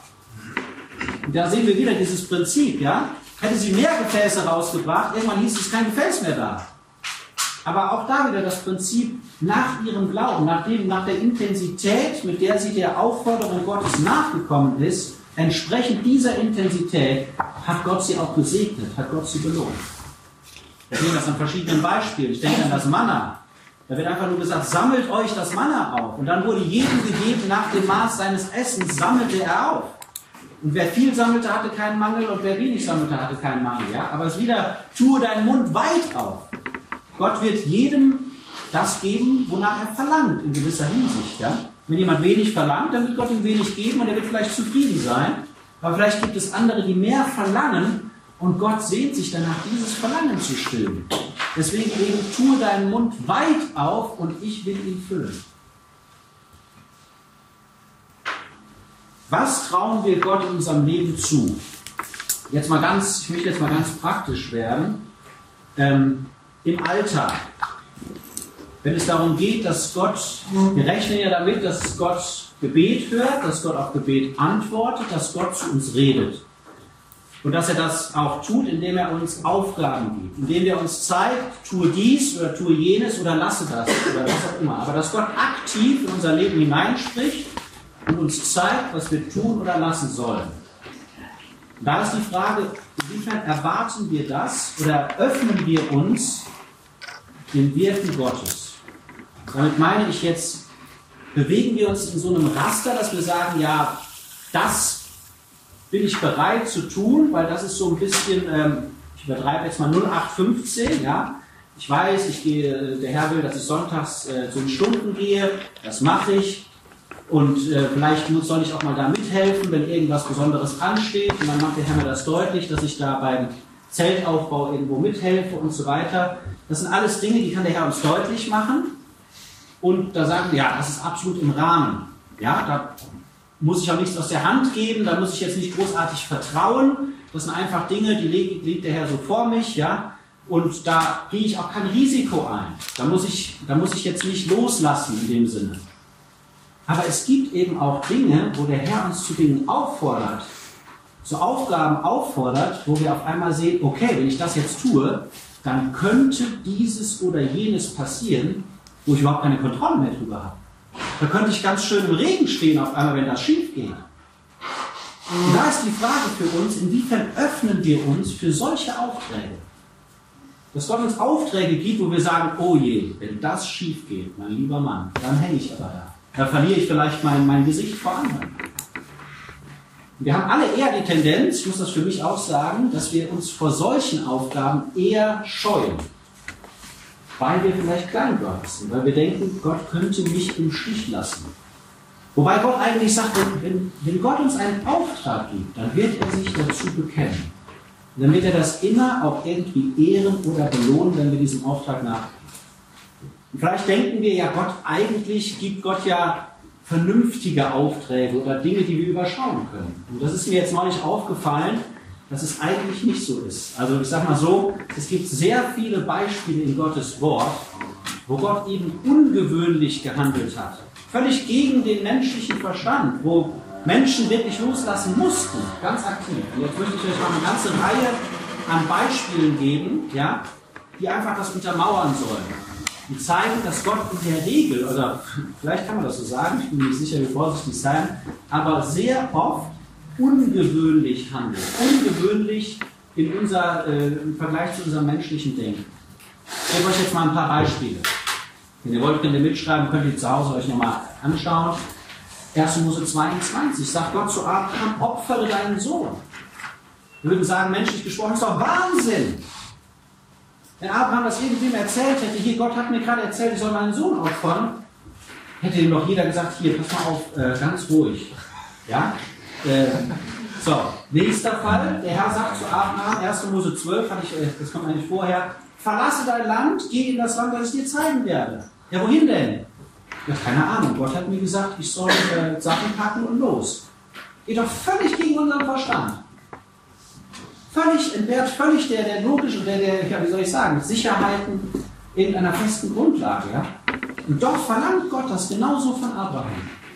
Und da sehen wir wieder dieses Prinzip, ja? Hätte sie mehr Gefäße rausgebracht, irgendwann hieß es kein Gefäß mehr da. Aber auch da wieder das Prinzip nach ihrem Glauben, nach, dem, nach der Intensität, mit der sie der Aufforderung Gottes nachgekommen ist, entsprechend dieser Intensität hat Gott sie auch gesegnet, hat Gott sie belohnt. Wir sehen das an verschiedenen Beispielen. Ich denke an das Manna. Da wird einfach nur gesagt, sammelt euch das Manna auf. Und dann wurde jedem gegeben, nach dem Maß seines Essens sammelte er auf. Und wer viel sammelte, hatte keinen Mangel und wer wenig sammelte, hatte keinen Mangel. Ja? Aber es ist wieder, tue deinen Mund weit auf. Gott wird jedem das geben, wonach er verlangt, in gewisser Hinsicht. Ja? Wenn jemand wenig verlangt, dann wird Gott ihm wenig geben und er wird vielleicht zufrieden sein. Aber vielleicht gibt es andere, die mehr verlangen und Gott sehnt sich danach, dieses Verlangen zu stillen. Deswegen eben, tue deinen Mund weit auf und ich will ihn füllen. Was trauen wir Gott in unserem Leben zu? Jetzt mal ganz, ich möchte jetzt mal ganz praktisch werden. Ähm, Im Alltag. Wenn es darum geht, dass Gott, wir rechnen ja damit, dass Gott Gebet hört, dass Gott auf Gebet antwortet, dass Gott zu uns redet. Und dass er das auch tut, indem er uns Aufgaben gibt, indem er uns zeigt, tue dies oder tue jenes oder lasse das oder was auch immer. Aber dass Gott aktiv in unser Leben hineinspricht und uns zeigt, was wir tun oder lassen sollen. Und da ist die Frage, inwiefern erwarten wir das oder öffnen wir uns dem Wirken Gottes? Damit meine ich jetzt, bewegen wir uns in so einem Raster, dass wir sagen, ja, das bin ich bereit zu tun, weil das ist so ein bisschen, ähm, ich übertreibe jetzt mal null acht fünfzehn, ja. Ich weiß, ich gehe, der Herr will, dass ich sonntags äh, zu den Stunden gehe, das mache ich. Und äh, vielleicht soll ich auch mal da mithelfen, wenn irgendwas Besonderes ansteht. Und dann macht der Herr mir das deutlich, dass ich da beim Zeltaufbau irgendwo mithelfe und so weiter. Das sind alles Dinge, die kann der Herr uns deutlich machen. Und da sagen wir, ja, das ist absolut im Rahmen. Ja, da muss ich auch nichts aus der Hand geben, da muss ich jetzt nicht großartig vertrauen. Das sind einfach Dinge, die legt, legt der Herr so vor mich, ja. Und da gehe ich auch kein Risiko ein. Da muss ich, da muss ich jetzt nicht loslassen in dem Sinne. Aber es gibt eben auch Dinge, wo der Herr uns zu Dingen auffordert, zu Aufgaben auffordert, wo wir auf einmal sehen, okay, wenn ich das jetzt tue, dann könnte dieses oder jenes passieren, wo ich überhaupt keine Kontrolle mehr drüber habe. Da könnte ich ganz schön im Regen stehen, auf einmal, wenn das schief geht. Und da ist die Frage für uns, inwiefern öffnen wir uns für solche Aufträge? Dass Gott uns Aufträge gibt, wo wir sagen, oh je, wenn das schief geht, mein lieber Mann, dann hänge ich aber da. Da verliere ich vielleicht mein, mein Gesicht vor anderen. Wir haben alle eher die Tendenz, ich muss das für mich auch sagen, dass wir uns vor solchen Aufgaben eher scheuen. Weil wir vielleicht kleingläubig sind, weil wir denken, Gott könnte mich im Stich lassen. Wobei Gott eigentlich sagt, wenn, wenn Gott uns einen Auftrag gibt, dann wird er sich dazu bekennen. Und dann wird er das immer auch irgendwie ehren oder belohnen, wenn wir diesem Auftrag nachgehen. Und vielleicht denken wir ja, Gott, eigentlich gibt Gott ja vernünftige Aufträge oder Dinge, die wir überschauen können. Und das ist mir jetzt neulich aufgefallen, dass es eigentlich nicht so ist. Also ich sage mal so, es gibt sehr viele Beispiele in Gottes Wort, wo Gott eben ungewöhnlich gehandelt hat. Völlig gegen den menschlichen Verstand, wo Menschen wirklich loslassen mussten, ganz aktiv. Und jetzt möchte ich euch mal eine ganze Reihe an Beispielen geben, ja, die einfach das untermauern sollen. Die zeigen, dass Gott in der Regel, oder vielleicht kann man das so sagen, ich bin mir nicht sicher, wie vorsichtig sein, aber sehr oft ungewöhnlich handelt. Ungewöhnlich in unser, äh, im Vergleich zu unserem menschlichen Denken. Ich gebe euch jetzt mal ein paar Beispiele. Wenn ihr wollt, könnt ihr mitschreiben, könnt ihr zu Hause euch nochmal anschauen. erster Mose zweiundzwanzig sagt Gott zu Abraham, opfere deinen Sohn. Wir würden sagen, menschlich gesprochen, ist doch Wahnsinn. Wenn Abraham das irgendwem erzählt hätte, hier, Gott hat mir gerade erzählt, ich soll meinen Sohn opfern, hätte ihm doch jeder gesagt, hier, pass mal auf, äh, ganz ruhig. Ja? Äh, so, nächster Fall, der Herr sagt zu Abraham, erster Mose zwölf, hatte ich, äh, das kommt eigentlich vorher, verlasse dein Land, geh in das Land, das ich dir zeigen werde. Ja, wohin denn? Ja, keine Ahnung, Gott hat mir gesagt, ich soll äh, Sachen packen und los. Geht doch völlig gegen unseren Verstand. Völlig entbehrt, völlig der, der logisch und der, der, ja, wie soll ich sagen, Sicherheiten irgendeiner festen Grundlage. Ja? Und doch verlangt Gott das genauso von Abraham.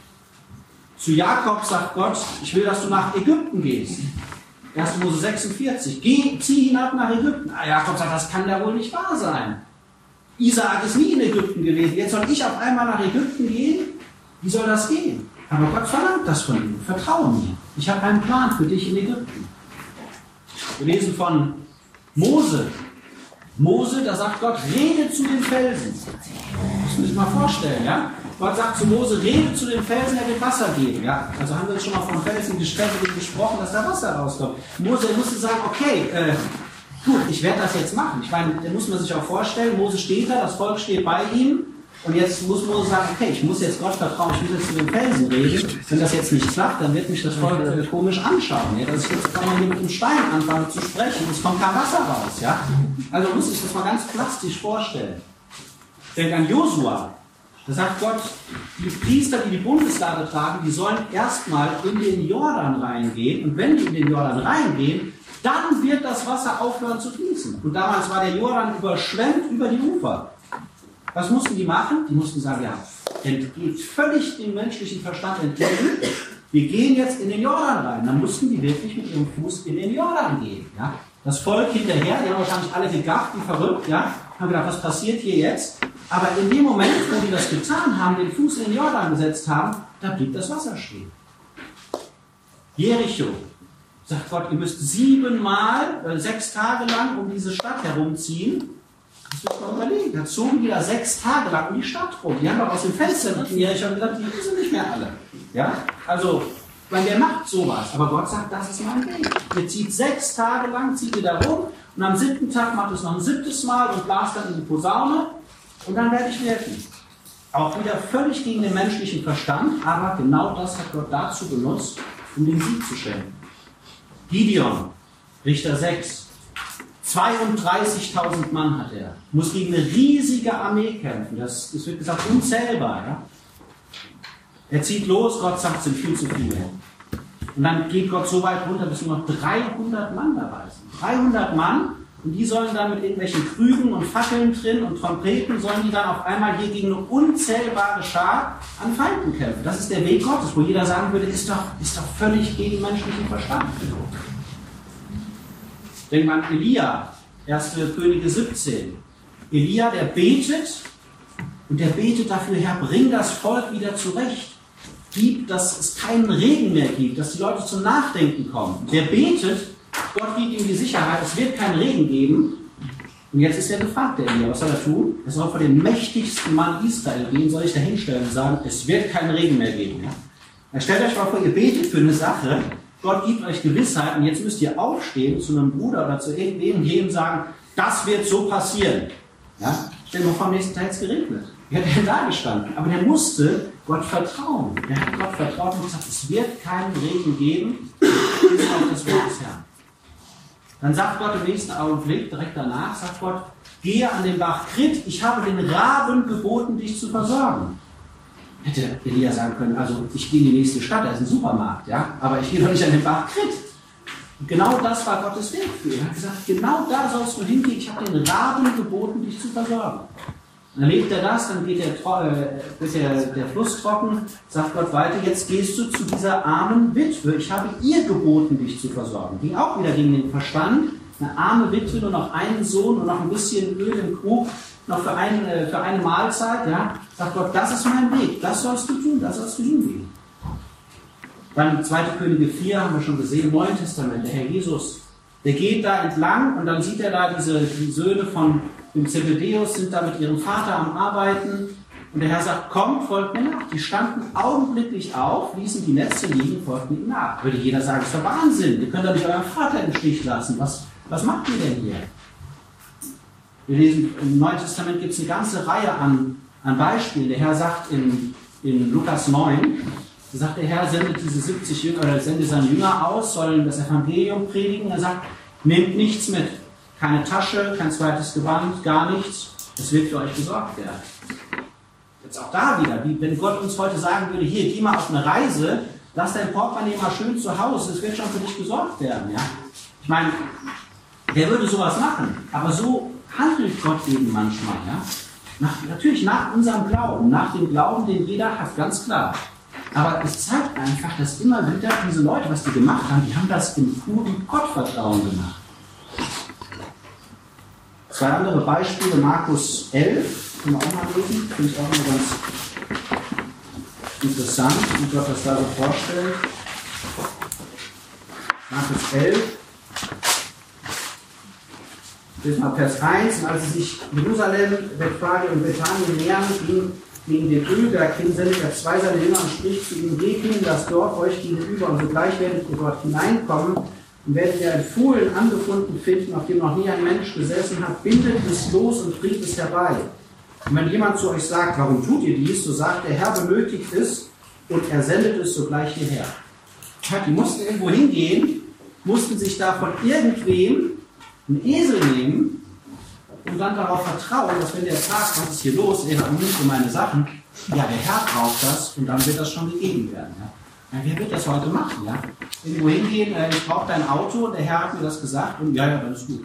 Zu Jakob sagt Gott, ich will, dass du nach Ägypten gehst. erster Mose sechsundvierzig, geh, zieh hinab nach Ägypten. Ah, Jakob sagt, das kann ja wohl nicht wahr sein. Isaak ist nie in Ägypten gewesen. Jetzt soll ich auf einmal nach Ägypten gehen? Wie soll das gehen? Aber Gott verlangt das von ihm. Vertraue mir. Ich habe einen Plan für dich in Ägypten. Wir lesen von Mose. Mose, da sagt Gott, rede zu den Felsen. Das muss ich mal vorstellen, ja? Gott sagt zu Mose, rede zu den Felsen, er wird Wasser geben. Ja? Also haben wir jetzt schon mal von Felsen gesprochen, dass da Wasser rauskommt. Mose musste sagen, okay, äh, gut, ich werde das jetzt machen. Ich meine, da muss man sich auch vorstellen, Mose steht da, das Volk steht bei ihm. Und jetzt muss Mose sagen, okay, ich muss jetzt Gott vertrauen, ich muss jetzt zu den Felsen reden. Wenn das jetzt nicht klappt, dann wird mich das Volk äh, komisch anschauen. Ja? Dass ich jetzt kann man hier mit dem Stein anfangen zu sprechen, es kommt kein Wasser raus. Ja? Also muss ich das mal ganz plastisch vorstellen. Denk an Josua. Da sagt Gott, die Priester, die die Bundeslade tragen, die sollen erstmal in den Jordan reingehen. Und wenn die in den Jordan reingehen, dann wird das Wasser aufhören zu fließen. Und damals war der Jordan überschwemmt über die Ufer. Was mussten die machen? Die mussten sagen, ja, entgeht völlig dem menschlichen Verstand entgegen. Wir gehen jetzt in den Jordan rein. Dann mussten die wirklich mit ihrem Fuß in den Jordan gehen. Ja? Das Volk hinterher, die haben wahrscheinlich alle gegafft, wie verrückt, ja? Haben gedacht, was passiert hier jetzt? Aber in dem Moment, wo die das getan haben, den Fuß in den Jordan gesetzt haben, da blieb das Wasser stehen. Jericho, sagt Gott, ihr müsst siebenmal, äh, sechs Tage lang um diese Stadt herumziehen. Das müsst ihr mal überlegen. Da zogen die da sechs Tage lang um die Stadt rum. Die haben doch aus dem Fenster in Jericho gesagt, die sind nicht mehr alle. Ja? Also, weil wer macht sowas? Aber Gott sagt, das ist mein Weg. Ihr zieht sechs Tage lang, zieht ihr da rum und am siebten Tag macht es noch ein siebtes Mal und blast dann in die Posaune und dann werde ich wirken. Auch wieder völlig gegen den menschlichen Verstand, aber genau das hat Gott dazu benutzt, um den Sieg zu schenken. Gideon, Richter sechs, zweiunddreißigtausend Mann hat er, muss gegen eine riesige Armee kämpfen, das, das wird gesagt unzählbar. Ja? Er zieht los, Gott sagt, es sind viel zu viele. Und dann geht Gott so weit runter, bis nur noch dreihundert Mann dabei sind. dreihundert Mann, und die sollen dann mit irgendwelchen Krügen und Fackeln drin und Trompeten, sollen die dann auf einmal hier gegen eine unzählbare Schar an Feinden kämpfen. Das ist der Weg Gottes, wo jeder sagen würde, ist doch, ist doch völlig gegen menschlichen Verstand. Denkt man an Elia, erste Könige siebzehn. Elia, der betet, und der betet dafür, Herr, bring das Volk wieder zurecht. Gib, dass es keinen Regen mehr gibt, dass die Leute zum Nachdenken kommen. Der betet, Gott gibt ihm die Sicherheit, es wird keinen Regen geben. Und jetzt ist er gefragt, der Elia. Was soll er tun? Er soll vor den mächtigsten Mann Israel gehen, soll ich da hinstellen und sagen, es wird keinen Regen mehr geben. Ja? Dann stellt euch mal vor, ihr betet für eine Sache, Gott gibt euch Gewissheit und jetzt müsst ihr aufstehen zu einem Bruder oder zu irgendwem gehen und sagen, das wird so passieren. Ja? Stell dir mal vor, am nächsten Tag hat es geregnet. Wie hat er da gestanden? Aber der musste Gott vertrauen. Er hat Gott vertraut und gesagt, es wird keinen Regen geben, bis auf das Wort des Herrn. Dann sagt Gott im nächsten Augenblick, direkt danach, sagt Gott, gehe an den Bach Krit, ich habe den Raben geboten, dich zu versorgen. Hätte Elia sagen können, also ich gehe in die nächste Stadt, da ist ein Supermarkt, ja, aber ich gehe doch nicht an den Bach Krit. Und genau das war Gottes Weg für ihn. Er hat gesagt, genau da sollst du hingehen, ich habe den Raben geboten, dich zu versorgen. Dann erlebt er das, dann geht der, äh, wird der, der Fluss trocken, sagt Gott weiter, jetzt gehst du zu dieser armen Witwe, ich habe ihr geboten, dich zu versorgen. Ging auch wieder gegen den Verstand, eine arme Witwe, nur noch einen Sohn und noch ein bisschen Öl im Krug, noch für, ein, äh, für eine Mahlzeit, ja, sagt Gott, das ist mein Weg, das sollst du tun, das sollst du hingehen. Dann zweite Könige vier, haben wir schon gesehen, im Neuen Testament, der Herr Jesus, der geht da entlang und dann sieht er da diese die Söhne von dem Zebedeus, sind da mit ihrem Vater am Arbeiten und der Herr sagt, komm, folgt mir nach. Die standen augenblicklich auf, ließen die Netze liegen, folgten ihm nach. Würde jeder sagen, das ist doch Wahnsinn, ihr könnt doch nicht euren Vater im Stich lassen, was, was macht ihr denn hier? Wir lesen, im Neuen Testament gibt es eine ganze Reihe an, an Beispielen. Der Herr sagt in, in Lukas neun, da sagt der Herr, sendet diese siebzig Jünger, oder sendet seine Jünger aus, sollen das Evangelium predigen. Er sagt, nehmt nichts mit. Keine Tasche, kein zweites Gewand, gar nichts. Es wird für euch gesorgt werden. Jetzt auch da wieder, wie wenn Gott uns heute sagen würde, hier, geh mal auf eine Reise, lass dein Portemonnaie mal schön zu Hause, es wird schon für dich gesorgt werden. Ja? Ich meine, wer würde sowas machen? Aber so handelt Gott eben manchmal. Ja? Nach, natürlich nach unserem Glauben, nach dem Glauben, den jeder hat, ganz klar. Aber es zeigt einfach, dass immer wieder diese Leute, was die gemacht haben, die haben das im puren Gottvertrauen gemacht. Zwei andere Beispiele, Markus elf, können wir auch mal lesen, finde ich auch immer ganz interessant, wie Gott das da so vorstellt. Markus elf, lesen wir Vers eins, und als sie sich Jerusalem, Bethphage und Bethanien nähern, ging gegen den Ölberg hin, sendet er zwei seiner Jünger und spricht zu ihnen, geht hin, das Dorf euch gegenüber, und sogleich werdet ihr dort hineinkommen, und werdet ihr ein Fohlen angefunden finden, auf dem noch nie ein Mensch gesessen hat, bindet es los und bringt es herbei. Und wenn jemand zu euch sagt, warum tut ihr dies, so sagt der Herr benötigt es und er sendet es sogleich hierher. Die mussten irgendwo hingehen, mussten sich da von irgendwem einen Esel nehmen und dann darauf vertrauen, dass wenn der fragt, was ist hier los, er hat nicht für meine Sachen, ja, der Herr braucht das und dann wird das schon gegeben werden. Ja. Ja, wer wird das heute machen? Ja? Irgendwo hingehen, äh, ich brauche dein Auto, der Herr hat mir das gesagt und ja, ja, dann ist gut.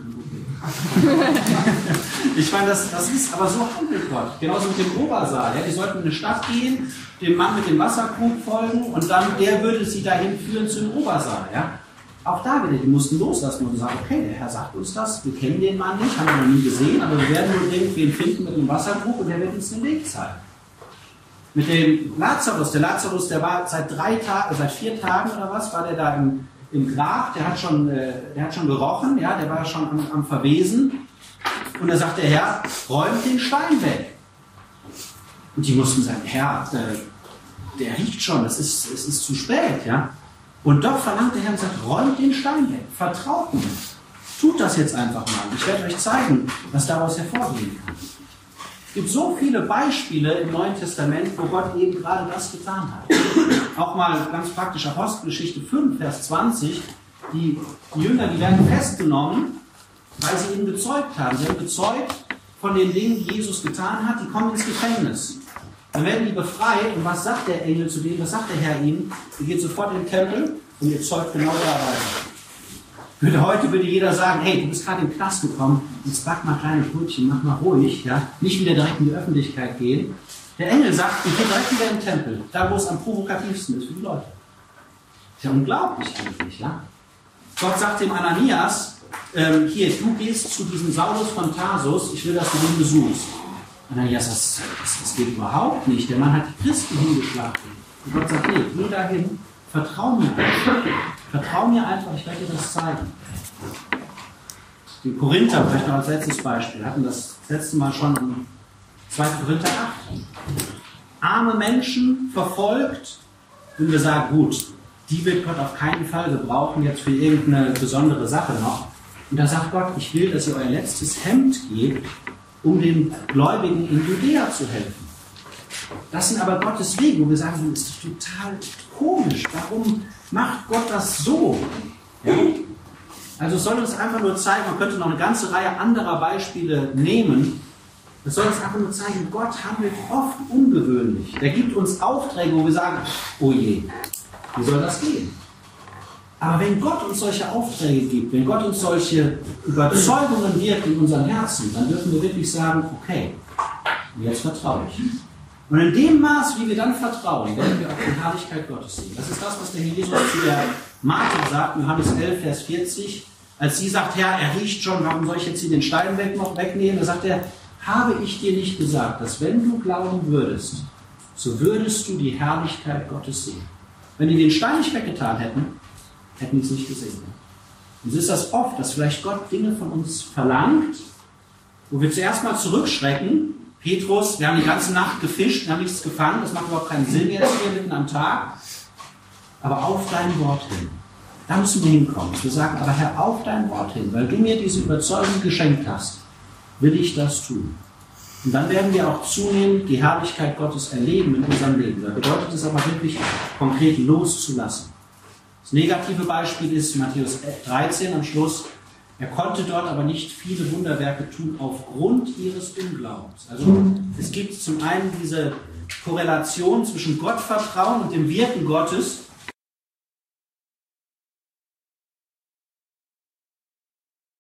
Ich meine, das, das ist aber so handelt Gott. Genauso mit dem Obersaal. Ja? Die sollten in eine Stadt gehen, dem Mann mit dem Wasserkrug folgen und dann der würde sie dahin führen zum Obersaal. Ja? Auch da wieder, die mussten loslassen und sagen, okay, der Herr sagt uns das, wir kennen den Mann nicht, haben wir noch nie gesehen, aber wir werden wohl irgendwen finden mit dem Wasserkrug und der wird uns den Weg zeigen. Mit dem Lazarus, der Lazarus, der war seit drei Tagen, seit vier Tagen oder was, war der da im, im Grab, der hat schon, äh, der hat schon gerochen, ja, der war schon am, am Verwesen. Und da sagt der Herr, räumt den Stein weg. Und die mussten sagen, Herr, äh, der riecht schon, es ist, es ist zu spät, ja. Und doch verlangt der Herr und sagt, räumt den Stein weg, vertraut mir. Tut das jetzt einfach mal. Ich werde euch zeigen, was daraus hervorgehen kann. gibt so viele Beispiele im Neuen Testament, wo Gott eben gerade das getan hat. Auch mal ganz praktisch Apostelgeschichte fünf, Vers zwanzig. Die, die Jünger, die werden festgenommen, weil sie ihn bezeugt haben. Sie haben bezeugt von den Dingen, die Jesus getan hat. Die kommen ins Gefängnis. Dann werden die befreit. Und was sagt der Engel zu denen? Was sagt der Herr ihnen? Ihr geht sofort in den Tempel und ihr zeugt genau da weiter. Würde heute würde jeder sagen, hey, du bist gerade in den Knast gekommen, jetzt back mal kleine Brötchen, mach mal ruhig, ja, nicht wieder direkt in die Öffentlichkeit gehen. Der Engel sagt, ich gehe direkt wieder in den Tempel, da wo es am provokativsten ist für die Leute. Das ist ja unglaublich eigentlich, ja. Gott sagt dem Ananias, ähm, hier, du gehst zu diesem Saulus von Tarsus, ich will, dass du ihn besuchst. Ananias, das, das, das geht überhaupt nicht, der Mann hat die Christen hingeschlagen. Und Gott sagt, nee, geh dahin, vertrau mir einfach. Vertrau mir einfach, ich werde dir das zeigen. Die Korinther, vielleicht noch als letztes Beispiel, hatten das letzte Mal schon im zweiten Korinther acht. Arme Menschen verfolgt, wenn wir sagen, gut, die wird Gott auf keinen Fall gebrauchen, jetzt für irgendeine besondere Sache noch. Und da sagt Gott, ich will, dass ihr euer letztes Hemd gebt, um den Gläubigen in Judäa zu helfen. Das sind aber Gottes Wege, wo wir sagen, das ist total komisch. Warum macht Gott das so? Ja? Also es soll uns einfach nur zeigen, man könnte noch eine ganze Reihe anderer Beispiele nehmen. Es soll uns einfach nur zeigen, Gott handelt oft ungewöhnlich. Der gibt uns Aufträge, wo wir sagen, oh je, wie soll das gehen? Aber wenn Gott uns solche Aufträge gibt, wenn Gott uns solche Überzeugungen wirkt in unseren Herzen, dann dürfen wir wirklich sagen, okay, jetzt vertraue ich. Und in dem Maß, wie wir dann vertrauen, werden wir auch die Herrlichkeit Gottes sehen. Das ist das, was der Herr Jesus zu der Martha sagt, Johannes elf, Vers vierzig. Als sie sagt, Herr, er riecht schon, warum soll ich jetzt hier den Stein weg, noch wegnehmen? Da sagt er, habe ich dir nicht gesagt, dass wenn du glauben würdest, so würdest du die Herrlichkeit Gottes sehen. Wenn die den Stein nicht weggetan hätten, hätten die es nicht gesehen. Und so ist das oft, dass vielleicht Gott Dinge von uns verlangt, wo wir zuerst mal zurückschrecken. Petrus, wir haben die ganze Nacht gefischt, wir haben nichts gefangen, das macht überhaupt keinen Sinn jetzt hier mitten am Tag. Aber auf dein Wort hin, da müssen wir hinkommen. Wir sagen, aber Herr, auf dein Wort hin, weil du mir diese Überzeugung geschenkt hast, will ich das tun. Und dann werden wir auch zunehmend die Herrlichkeit Gottes erleben in unserem Leben. Da bedeutet es aber wirklich konkret loszulassen. Das negative Beispiel ist Matthäus dreizehn am Schluss. Er konnte dort aber nicht viele Wunderwerke tun aufgrund ihres Unglaubens. Also es gibt zum einen diese Korrelation zwischen Gottvertrauen und dem Wirken Gottes.